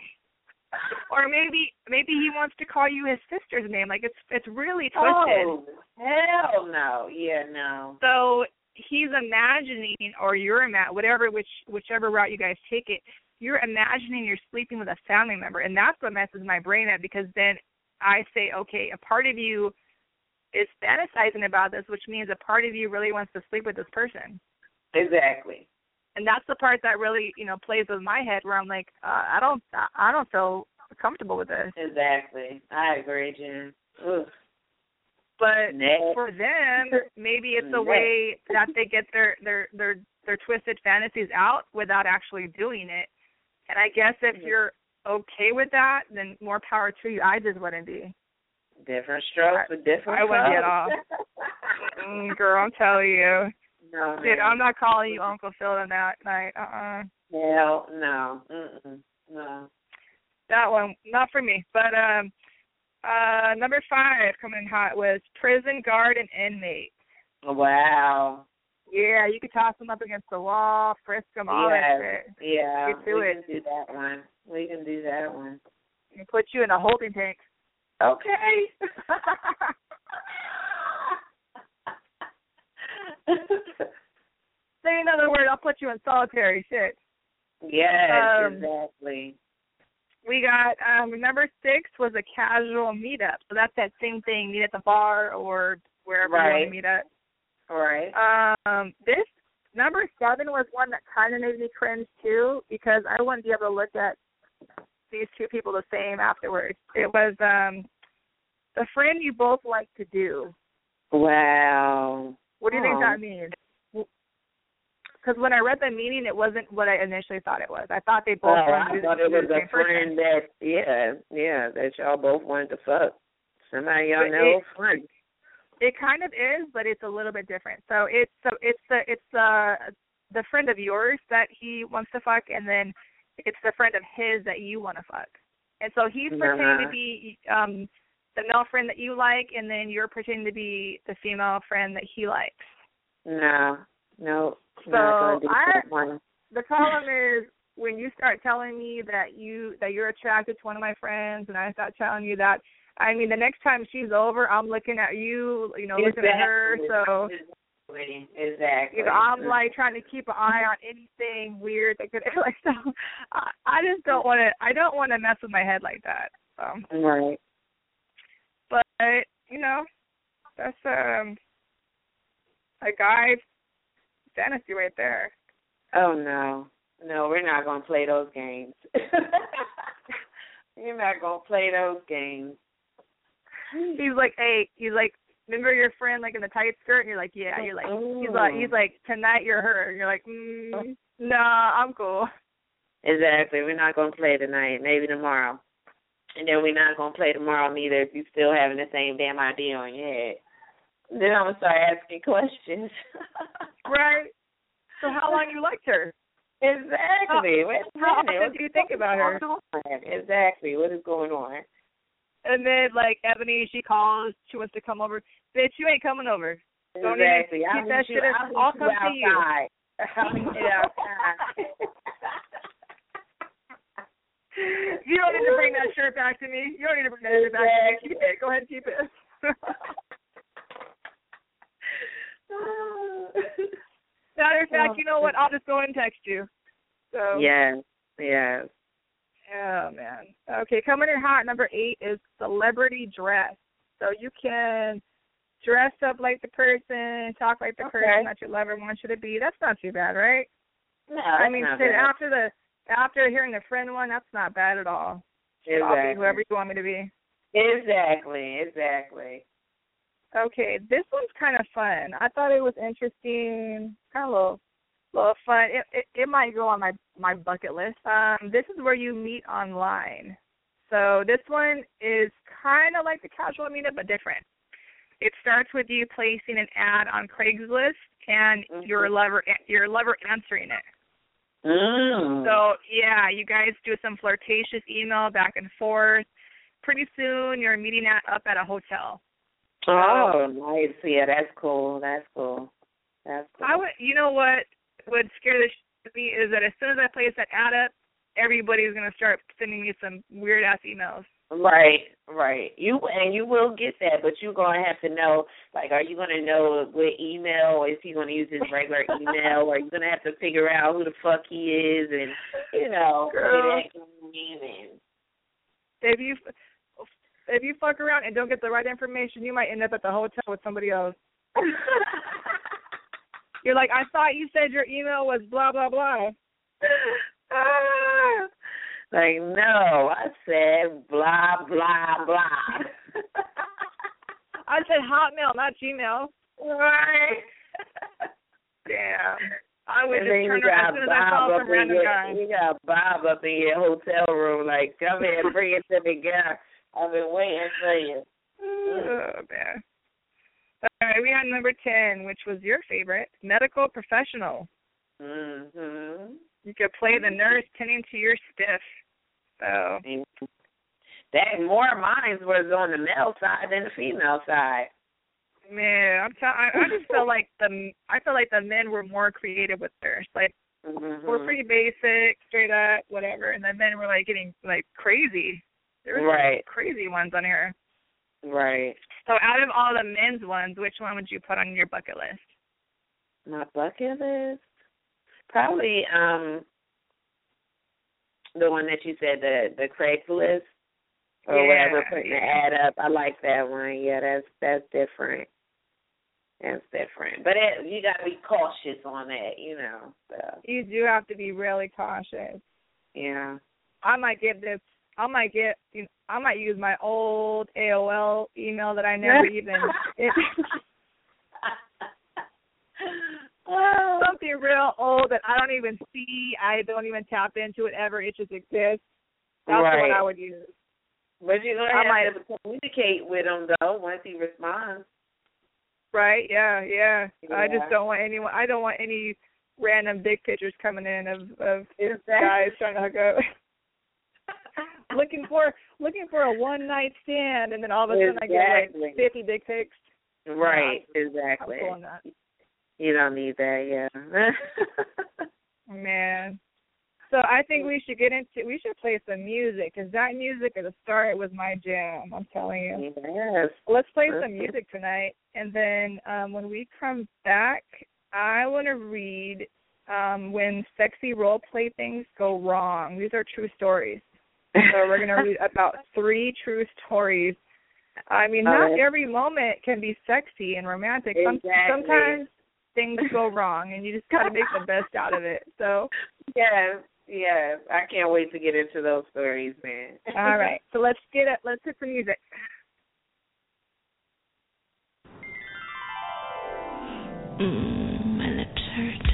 or maybe maybe he wants to call you his sister's name. Like, it's it's really twisted. Oh, hell no. Yeah, no. So he's imagining, or you're imagining, whatever, which whichever route you guys take it, you're imagining you're sleeping with a family member, and that's what messes my brain up, because then I say, okay, a part of you is fantasizing about this, which means a part of you really wants to sleep with this person. Exactly. And that's the part that really, you know, plays with my head, where I'm like, uh, I don't, I don't feel comfortable with this. Exactly. I agree, Jen. Ugh. But Next. for them, maybe it's a Next. way that they get their, their their their twisted fantasies out without actually doing it. And I guess if you're okay with that, then more power to you. I just wouldn't be. Different strokes for different I wouldn't get off. folks. mm, girl, I'm telling you. No, Dude, man. I'm not calling you Uncle Phil on that night. Uh-uh. Hell, no. Mm-mm. No. That one, not for me. But um, uh, number five coming in hot was prison guard and inmate. Wow. Yeah, you could toss them up against the wall, frisk them, all yeah. that shit. Yeah, Get to we it. can do that one. We can do that one. And put you in a holding tank. Okay. Say another word, I'll put you in solitary. Shit. Yes, Um, exactly. We got, um, number six was a casual meetup. So that's that same thing, meet at the bar or wherever Right. you want to meet at. All right. Um, this, number seven was one that kind of made me cringe too, because I wouldn't be able to look at these two people the same afterwards. It was um, the friend you both like to do. Wow. What do you think Oh. that means? Because when I read the meaning, it wasn't what I initially thought it was. I thought they both Oh, wanted to I do thought the it was same a friend person. that, yeah, yeah, that y'all both wanted to fuck. Somebody y'all But know, it- friend. It kind of is, but it's a little bit different. So it's so it's the it's the the friend of yours that he wants to fuck, and then it's the friend of his that you want to fuck. And so he's pretending Uh-huh. to be um the male friend that you like, and then you're pretending to be the female friend that he likes. No, no. So not gonna do I, that one. the problem is when you start telling me that you that you're attracted to one of my friends, and I start telling you that. I mean, the next time she's over, I'm looking at you, you know, exactly. looking at her. So exactly, exactly. You know, I'm like trying to keep an eye on anything weird that could like. So I, I just don't want to. I don't want to mess with my head like that. So. Right. But you know, that's um a guy's fantasy right there. Oh no, no, we're not gonna play those games. You're not gonna play those games. He's like, hey, he's like, remember your friend like in the tight skirt? And you're like, yeah. You're like, Ooh. he's like, he's like, tonight you're her. And you're like, mm, nah, I'm cool. Exactly. We're not gonna play tonight. Maybe tomorrow. And then we're not gonna play tomorrow neither if you're still having the same damn idea on your head. Then I'm gonna start asking questions. Right. So how long you liked her? Exactly. How, how often do you think about her? Exactly. What is going on? And then, like, Ebony, she calls. She wants to come over. Bitch, you ain't coming over. Don't exactly. Even keep that you, shit. I'll, I'll come to you. I'll meet you outside. You don't need to bring that shirt back to me. You don't need to bring that shirt back to me. Keep it. Go ahead and keep it. Matter of fact, you know what? I'll just go and text you. So. Yes. Yes. Oh, man. Okay, coming in hot, number eight is celebrity dress. So you can dress up like the person, talk like the okay. person that your lover wants you to be. That's not too bad, right? No, I mean, not shit, bad. after the after hearing the friend one, that's not bad at all. Exactly. I'll be whoever you want me to be. Exactly, exactly. Okay, this one's kind of fun. I thought it was interesting, kind of a little, little fun. It, it it might go on my my bucket list. Um, this is where you meet online. So this one is kind of like the casual meetup, but different. It starts with you placing an ad on Craigslist and mm-hmm. your lover your lover answering it. Mm. So yeah, you guys do some flirtatious email back and forth. Pretty soon you're meeting at, up at a hotel. Oh, nice. Yeah, that's cool. That's cool. That's cool. I would, you know what would scare the shit out of me is that as soon as I place that ad up, everybody's gonna start sending me some weird ass emails. Right, right. You and you will get that, but you're gonna have to know. Like, are you gonna know what email, or is he gonna use his regular email, or are you gonna have to figure out who the fuck he is, and you know, Girl, that game. if you if you fuck around and don't get the right information, you might end up at the hotel with somebody else. You're like, I thought you said your email was blah blah blah. Like, no, I said blah, blah, blah. I said Hotmail, not Gmail. Right. Damn. I would and just turn around as soon as I saw some random your, guy. You got Bob up in your hotel room, like, come here, bring it to me, girl. I've been waiting for you. Oh, man. All right, we had number ten, which was your favorite, medical professional. Mm-hmm. You could play the nurse tending to your stiff. So that more of mine was on the male side than the female side. Man, I'm t- I, I just felt like the I felt like the men were more creative with theirs. Like mm-hmm. we're pretty basic, straight up, whatever, and the men were like getting like crazy. There were right. some crazy ones on here. Right. So out of all the men's ones, which one would you put on your bucket list? My bucket list? Probably um the one that you said, the the Craigslist or yeah, whatever, putting yeah. the ad up. I like that one. Yeah, that's that's different. That's different. But it, you got to be cautious on that, you know. So. You do have to be really cautious. Yeah. I might get this. I might get. You know, I might use my old A O L email that I never even. It, something real old that I don't even see. I don't even tap into it ever. It just exists. That's right. what I would use. But you're gonna I have might, to communicate with him though once he responds. Right? Yeah, yeah, yeah. I just don't want anyone. I don't want any random dick pictures coming in of of exactly. guys trying to hook up. looking for looking for a one night stand, and then all of a sudden exactly. I get like fifty dick pics. Right, yeah, exactly. I'm pulling that. You don't need that, yeah. Man. So I think we should get into, we should play some music, because that music at the start was my jam, I'm telling you. Yes. Let's play some music tonight, and then um, when we come back, I want to read um, when sexy role play things go wrong. These are true stories. So we're going to read about three true stories. I mean, not right. every moment can be sexy and romantic. Exactly. Sometimes things go wrong, and you just got to make the best out of it. So yes. Yes, I can't wait to get into those stories, man. All right, so let's get it. Let's hit the music. Mm, my lips hurt.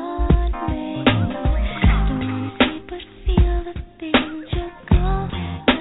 Feel the things you go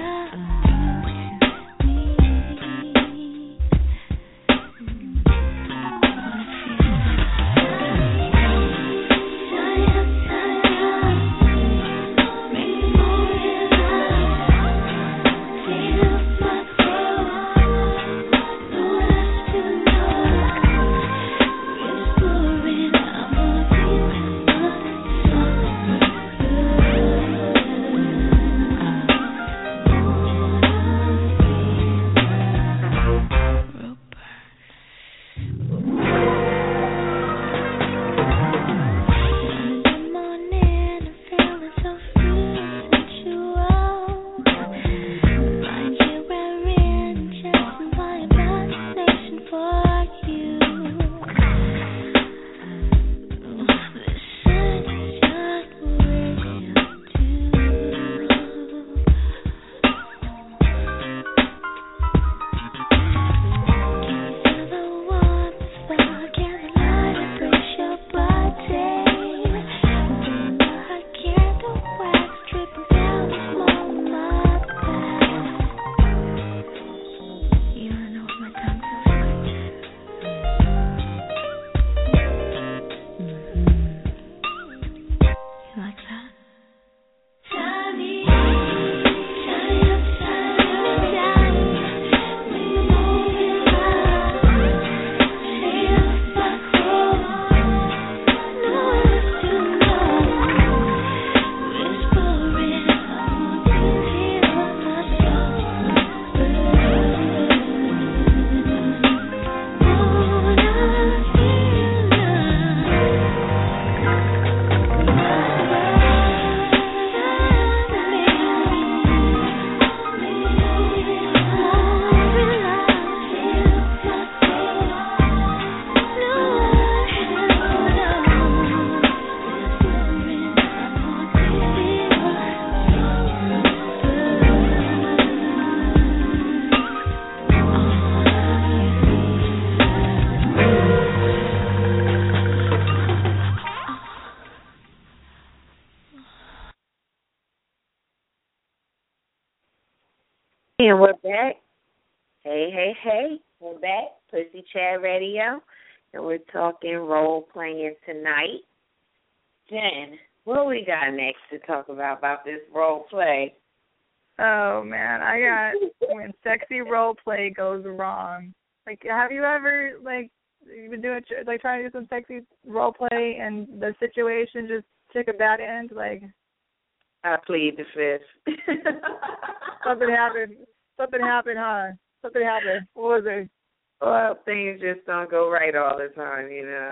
And we're back. Hey, hey, hey. We're back. Pussy Chat Radio. And we're talking role playing tonight. Jen, what we got next to talk about about this role play? Oh, man. I got when sexy role play goes wrong. Like, have you ever, like, you been doing, like, trying to do some sexy role play and the situation just took a bad end? Like, I plead the fifth. something happened. Something happened, huh? Something happened. What was it? Well, things just don't go right all the time, you know.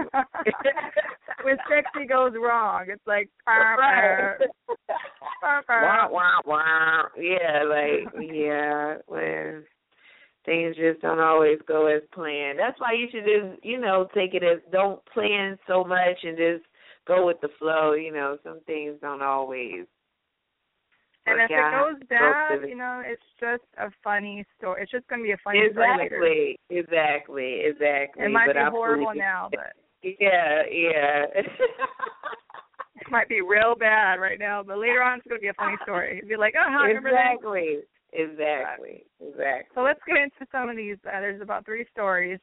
When sexy goes wrong, it's like, right. wah, wah, wah. Yeah, like, yeah, when things just don't always go as planned. That's why you should just, you know, take it as don't plan so much and just go with the flow. You know, some things don't always. And if it goes bad, you know, it's just a funny story. It's just going to be a funny exactly, story later. Exactly, exactly. It might but be I horrible now, but. Yeah, yeah. It might be real bad right now, but later on it's going to be a funny story. You'll be like, oh, I remember exactly. that. Exactly, exactly. So let's get into some of these. Uh, there's about three stories.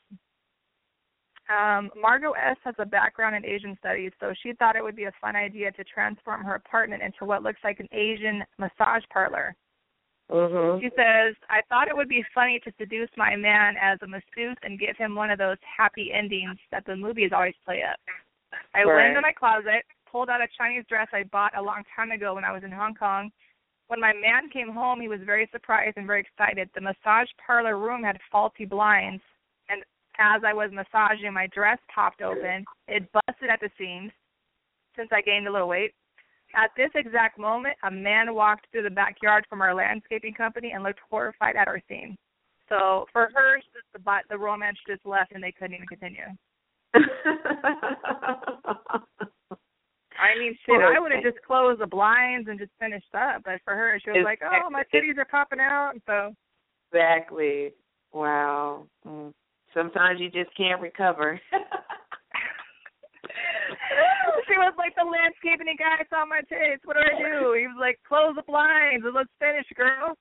Um, Margot S. has a background in Asian studies, so she thought it would be a fun idea to transform her apartment into what looks like an Asian massage parlor. Mm-hmm. She says, I thought it would be funny to seduce my man as a masseuse and give him one of those happy endings that the movies always play up. I right. went into my closet, pulled out a Chinese dress I bought a long time ago when I was in Hong Kong. When my man came home, he was very surprised and very excited. The massage parlor room had faulty blinds, and as I was massaging, my dress popped open. It busted at the seams since I gained a little weight. At this exact moment, a man walked through the backyard from our landscaping company and looked horrified at our scene. So for her, the, the romance just left and they couldn't even continue. I mean, shit, I would have just closed the blinds and just finished up. But for her, she was like, oh, my titties are popping out. So exactly. Wow. Mm. Sometimes you just can't recover. She was like, the landscaping guy saw my tits. What do I do? He was like, close the blinds and let's finish, girl.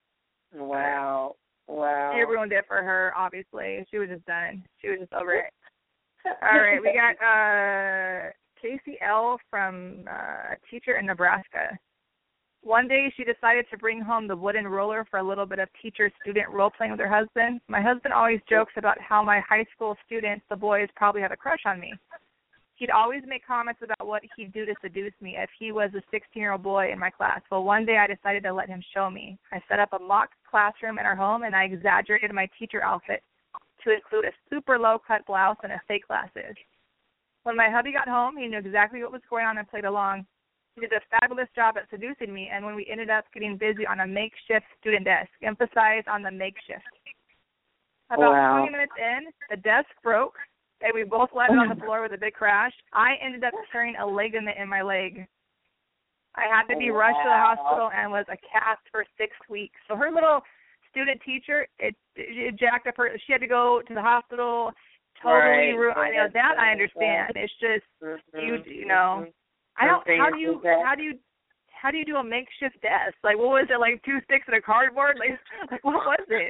Wow. Wow. She ruined it for her, obviously. She was just done. She was just over it. All right, we got uh, Casey L. from uh, a teacher in Nebraska. One day she decided to bring home the wooden roller for a little bit of teacher-student role-playing with her husband. My husband always jokes about how my high school students, the boys, probably have a crush on me. He'd always make comments about what he'd do to seduce me if he was a sixteen-year-old boy in my class. Well, one day I decided to let him show me. I set up a mock classroom in our home, and I exaggerated my teacher outfit to include a super low-cut blouse and a fake glasses. When my hubby got home, he knew exactly what was going on and played along. He did a fabulous job at seducing me, and when we ended up getting busy on a makeshift student desk, emphasize on the makeshift. About wow. twenty minutes in, the desk broke, and we both landed on the floor with a big crash. I ended up tearing a ligament in my leg. I had to be wow. rushed to the hospital and was a cast for six weeks. So her little student teacher, it, it jacked up her. She had to go to the hospital. Totally, right. ru- I know that I understand. It's just mm-hmm. you, you know. I don't. How do you? How do you? How do you do a makeshift desk? Like, what was it? Like two sticks and a cardboard? Like, like what was it?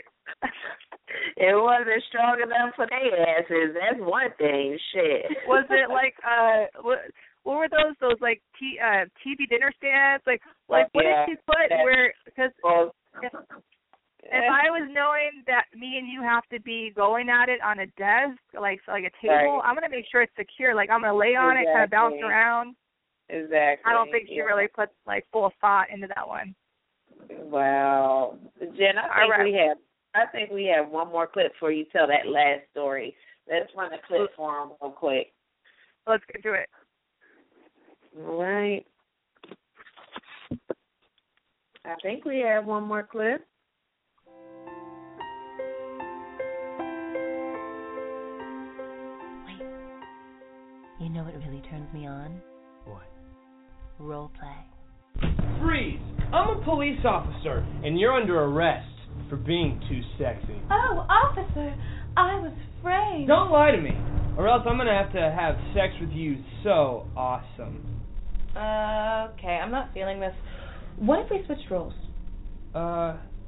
It wasn't strong enough for their asses. That's one thing. Shit. Was it like uh? What, what were those? Those like t uh T V dinner stands? Like, like what yeah, did she put? Where because well, if, if I was knowing that me and you have to be going at it on a desk, like so like a table, right. I'm gonna make sure it's secure. Like I'm gonna lay on exactly. it, kind of bounce around. Exactly. I don't think she yeah. really put like full thought into that one. Wow, Jen, I think right. we have. I think we have one more clip for you. Tell that last story. Let's run a clip for them real quick. Let's get to it. All right. I think we have one more clip. Wait. You know what really turns me on? What? Role play. Freeze! I'm a police officer, and you're under arrest for being too sexy. Oh, officer, I was afraid. Don't lie to me, or else I'm gonna have to have sex with you so awesome. Uh, okay, I'm not feeling this. What if we switched roles? Uh,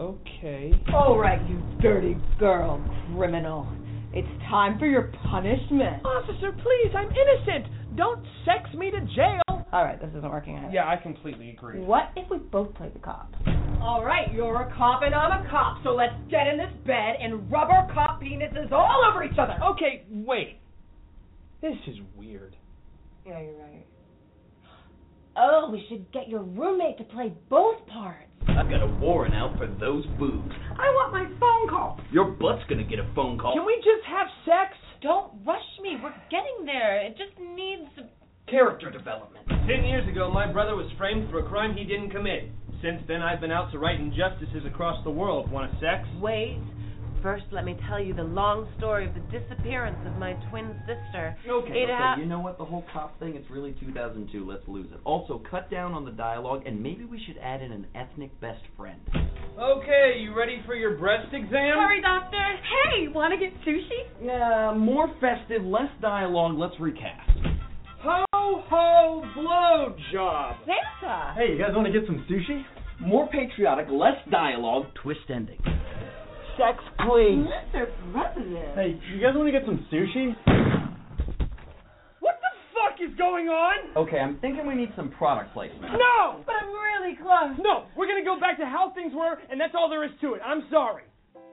Okay. All right, you dirty girl, criminal. It's time for your punishment. Officer, please, I'm innocent. Don't sex me to jail. All right, this isn't working out. Yeah, I completely agree. What if we both play the cop? All right, you're a cop and I'm a cop, so let's get in this bed and rub our cop penises all over each other. Okay, wait. This is weird. Yeah, you're right. Oh, we should get your roommate to play both parts. I've got a warrant out for those boobs. I want my phone call. Your butt's gonna get a phone call. Can we just have sex? Don't rush me. We're getting there. It just needs character development. Ten years ago, my brother was framed for a crime he didn't commit. Since then, I've been out to right injustices across the world. Want a sex? Wait. First, let me tell you the long story of the disappearance of my twin sister. Okay, It okay, ha- you know what? The whole cop thing, it's really two thousand two. Let's lose it. Also, cut down on the dialogue, and maybe we should add in an ethnic best friend. Okay, you ready for your breast exam? Sorry, doctor. Hey, want to get sushi? Yeah, more festive, less dialogue. Let's recast. Ho, ho, blow job. Santa. Hey, you guys want to get some sushi? More patriotic, less dialogue, twist ending. Sex, please. Mister President. Hey, you guys want to get some sushi? What the fuck is going on? Okay, I'm thinking we need some product placement. No! But I'm really close. No, we're gonna go back to how things were, and that's all there is to it. I'm sorry.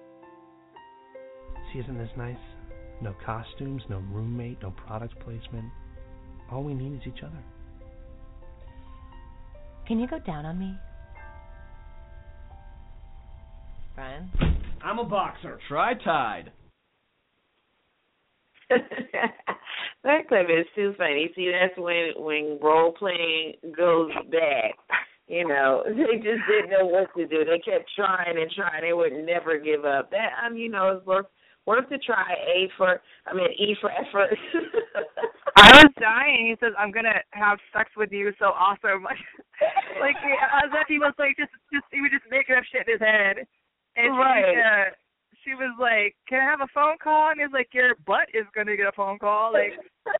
See, isn't this nice? No costumes, no roommate, no product placement. All we need is each other. Can you go down on me? Brian? I'm a boxer. Try Tide. That clip is too funny. See, that's when when role playing goes bad. You know, they just didn't know what to do. They kept trying and trying. They would never give up. That I mean, you know, it's worth worth to try. A for I mean, E for effort. I was dying. He says, "I'm gonna have sex with you." So awesome. Like, like as if he was like just just he was just making up shit in his head. And right. she, uh, she was like, "Can I have a phone call?" And he was like, "Your butt is gonna get a phone call." Like,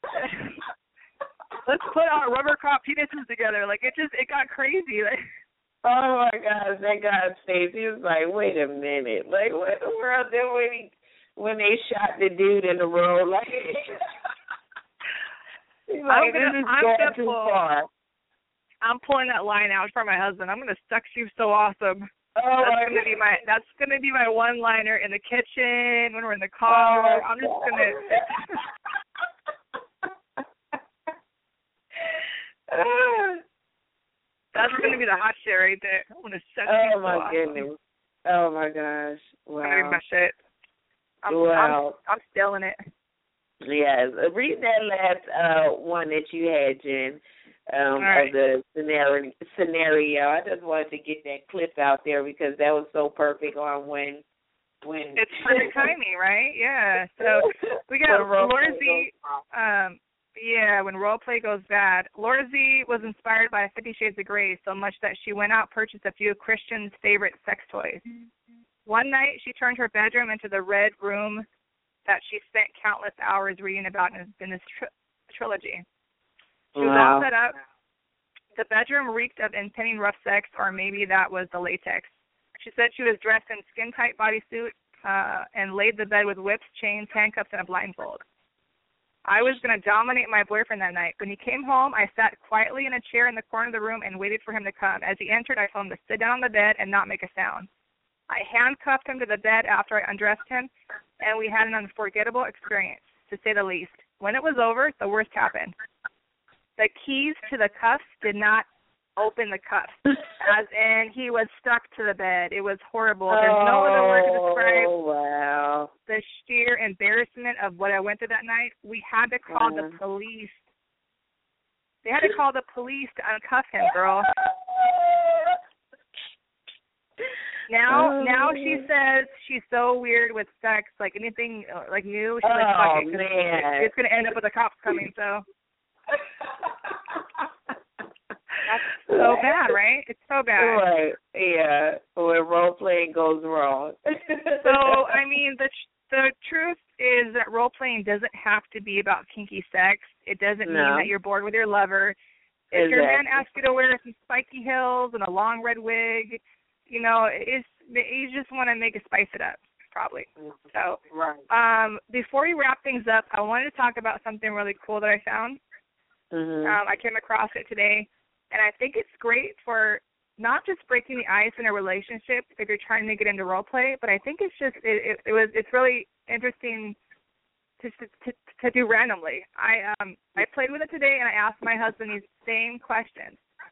let's put our rubber cop penises together. Like, it just it got crazy. Like, oh my gosh, that guy's face. He was like, "Wait a minute, like what in the world?" Then when he when they shot the dude in the road, like, he's like, gonna, "This is I'm going too pull, far." I'm pulling that line out for my husband. I'm gonna sex you so awesome. Oh that's my gonna be my that's gonna be my one liner in the kitchen when we're in the car. Oh, I'm just God. gonna that's gonna be the hot shit right there. I'm gonna sex you Oh so my awesome. goodness. Oh my gosh. Wow. That's gonna be my shit. I'm, Wow. I'm, I'm stealing it. Yes. Read that last uh, one that you had, Jen, um, right. of the scenario. Scenario. I just wanted to get that clip out there because that was so perfect on when when It's perfect timing, right? Yeah. So we got Laura Z. Um, yeah, when role play goes bad, Laura Z was inspired by Fifty Shades of Grey so much that she went out and purchased a few of Christian's favorite sex toys. One night, she turned her bedroom into the red room that she spent countless hours reading about in, in this tri- trilogy. She was Wow. all set up. The bedroom reeked of impending rough sex, or maybe that was the latex. She said she was dressed in skin-tight bodysuit uh, and laid the bed with whips, chains, handcuffs, and a blindfold. I was going to dominate my boyfriend that night. When he came home, I sat quietly in a chair in the corner of the room and waited for him to come. As he entered, I told him to sit down on the bed and not make a sound. I handcuffed him to the bed after I undressed him, and we had an unforgettable experience, to say the least. When it was over, the worst happened. The keys to the cuffs did not open the cuffs, as in he was stuck to the bed. It was horrible. There's no other word to describe Oh, wow. the sheer embarrassment of what I went through that night. We had to call Uh-huh. the police. They had to call the police to uncuff him, girl. Now, Oh. now she says she's so weird with sex, like anything uh, like new. She's like, Oh, fuck it, 'cause man. it's gonna end up with the cops coming. So that's so bad, right? It's so bad. Right. Yeah. When role playing goes wrong. So I mean, the the truth is that role playing doesn't have to be about kinky sex. It doesn't No. mean that you're bored with your lover. If your man Exactly. asks you to wear some spiky heels and a long red wig, you know, it's you just want to make it spice it up, probably. So, right. um, before we wrap things up, I wanted to talk about something really cool that I found. Mm-hmm. Um, I came across it today, and I think it's great for not just breaking the ice in a relationship if you're trying to get into role play, but I think it's just it, it, it was it's really interesting to, to to do randomly. I um I played with it today, and I asked my husband these same questions,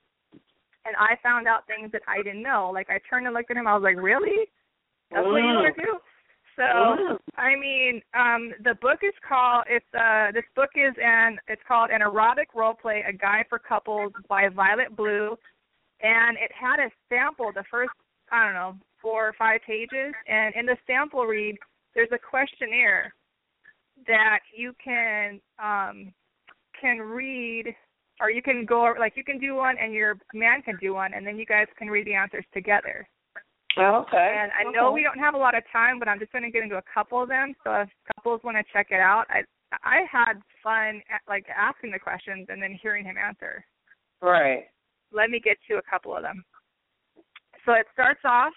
and I found out things that I didn't know. Like I turned and looked at him, I was like, really? That's what you want to do? So I mean, um, the book is called it's uh this book is an it's called An Erotic Role Play: A Guide for Couples by Violet Blue, and it had a sample the first I don't know four or five pages, and in the sample read there's a questionnaire that you can um can read, or you can go like you can do one and your man can do one, and then you guys can read the answers together. Okay. And I okay. know we don't have a lot of time, but I'm just going to get into a couple of them. So if couples want to check it out, I I had fun at, like asking the questions and then hearing him answer. Right. Let me get to a couple of them. So it starts off,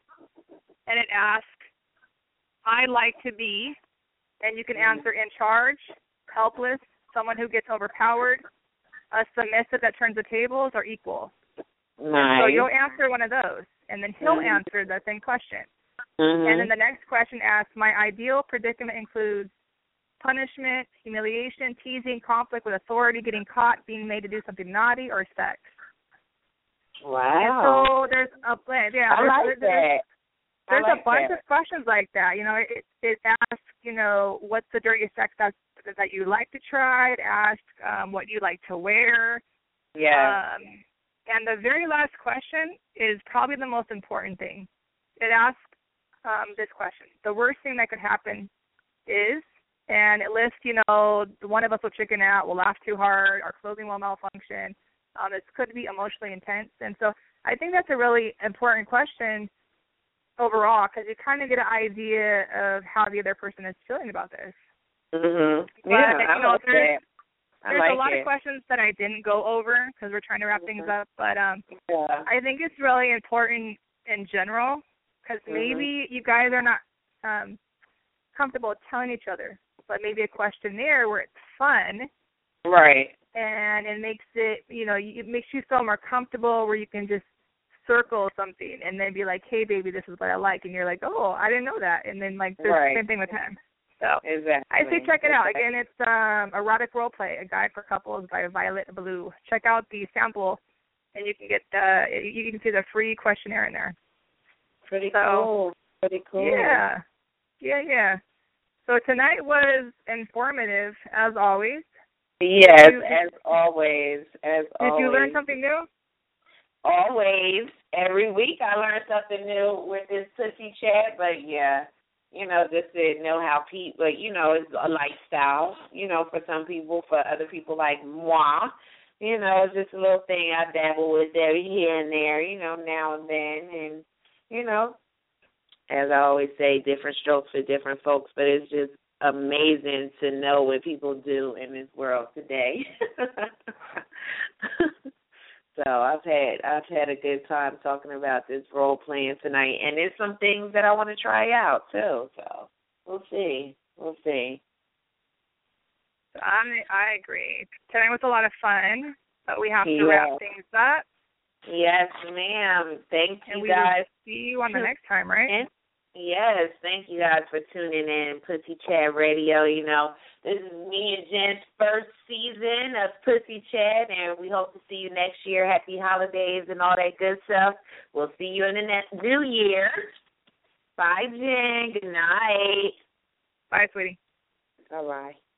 and it asks, "I like to be," and you can answer in charge, helpless, someone who gets overpowered, a submissive that turns the tables, or equal. Nice. So you'll answer one of those, and then he'll mm-hmm. answer the same question. Mm-hmm. And then the next question asks, my ideal predicament includes punishment, humiliation, teasing, conflict with authority, getting caught, being made to do something naughty, or sex. Wow. And so there's a yeah, I there's, like there's, that. There's I like a bunch that. of questions like that. You know, it it asks, you know, what's the dirtiest sex that that you like to try. It asks um, what you like to wear. Yeah. Um, and the very last question is probably the most important thing. It asks um, this question: the worst thing that could happen is, and it lists, you know, one of us will chicken out, will laugh too hard, our clothing will malfunction. Um, this could be emotionally intense. And so I think that's a really important question overall, because you kind of get an idea of how the other person is feeling about this. Mhm. But, Yeah, you I know, like there's, that. I there's like a lot it. of questions that I didn't go over because we're trying to wrap mm-hmm. things up. But um, yeah. I think it's really important in general, because mm-hmm. maybe you guys are not um, comfortable telling each other, but maybe a questionnaire where it's fun. Right. And it makes it, you know, it makes you feel more comfortable, where you can just circle something and then be like, hey, baby, this is what I like. And you're like, oh, I didn't know that. And then, like, there's right. the same thing with him. So exactly. I say check it exactly. out. Again, it's um, Erotic Role Play, A Guide for Couples by Violet Blue. Check out the sample, and you can get the, you can see the free questionnaire in there. Pretty so, cool. Pretty cool. Yeah. Yeah, yeah. So tonight was informative, as always. Yes, you, as always. As did always. Did you learn something new? Always. Every week I learn something new with this pussy chat, but yeah, you know, just to know how people, you know, it's a lifestyle, you know, for some people, for other people like moi, you know, it's just a little thing I dabble with every here and there, you know, now and then, and, you know, as I always say, different strokes for different folks, but it's just amazing to know what people do in this world today. So I've had I've had a good time talking about this role playing tonight, and there's some things that I want to try out too. So we'll see, we'll see. I I agree. Tonight was a lot of fun, but we have to yeah. wrap things up. Yes, ma'am. Thank and you we guys. Will see you on the next time, right? And yes, thank you guys for tuning in, Pussy Chat Radio. You know, this is me and Jen's first season of Pussy Chat, and we hope to see you next year. Happy holidays and all that good stuff. We'll see you in the next new year. Bye, Jen. Good night. Bye, sweetie. Bye-bye.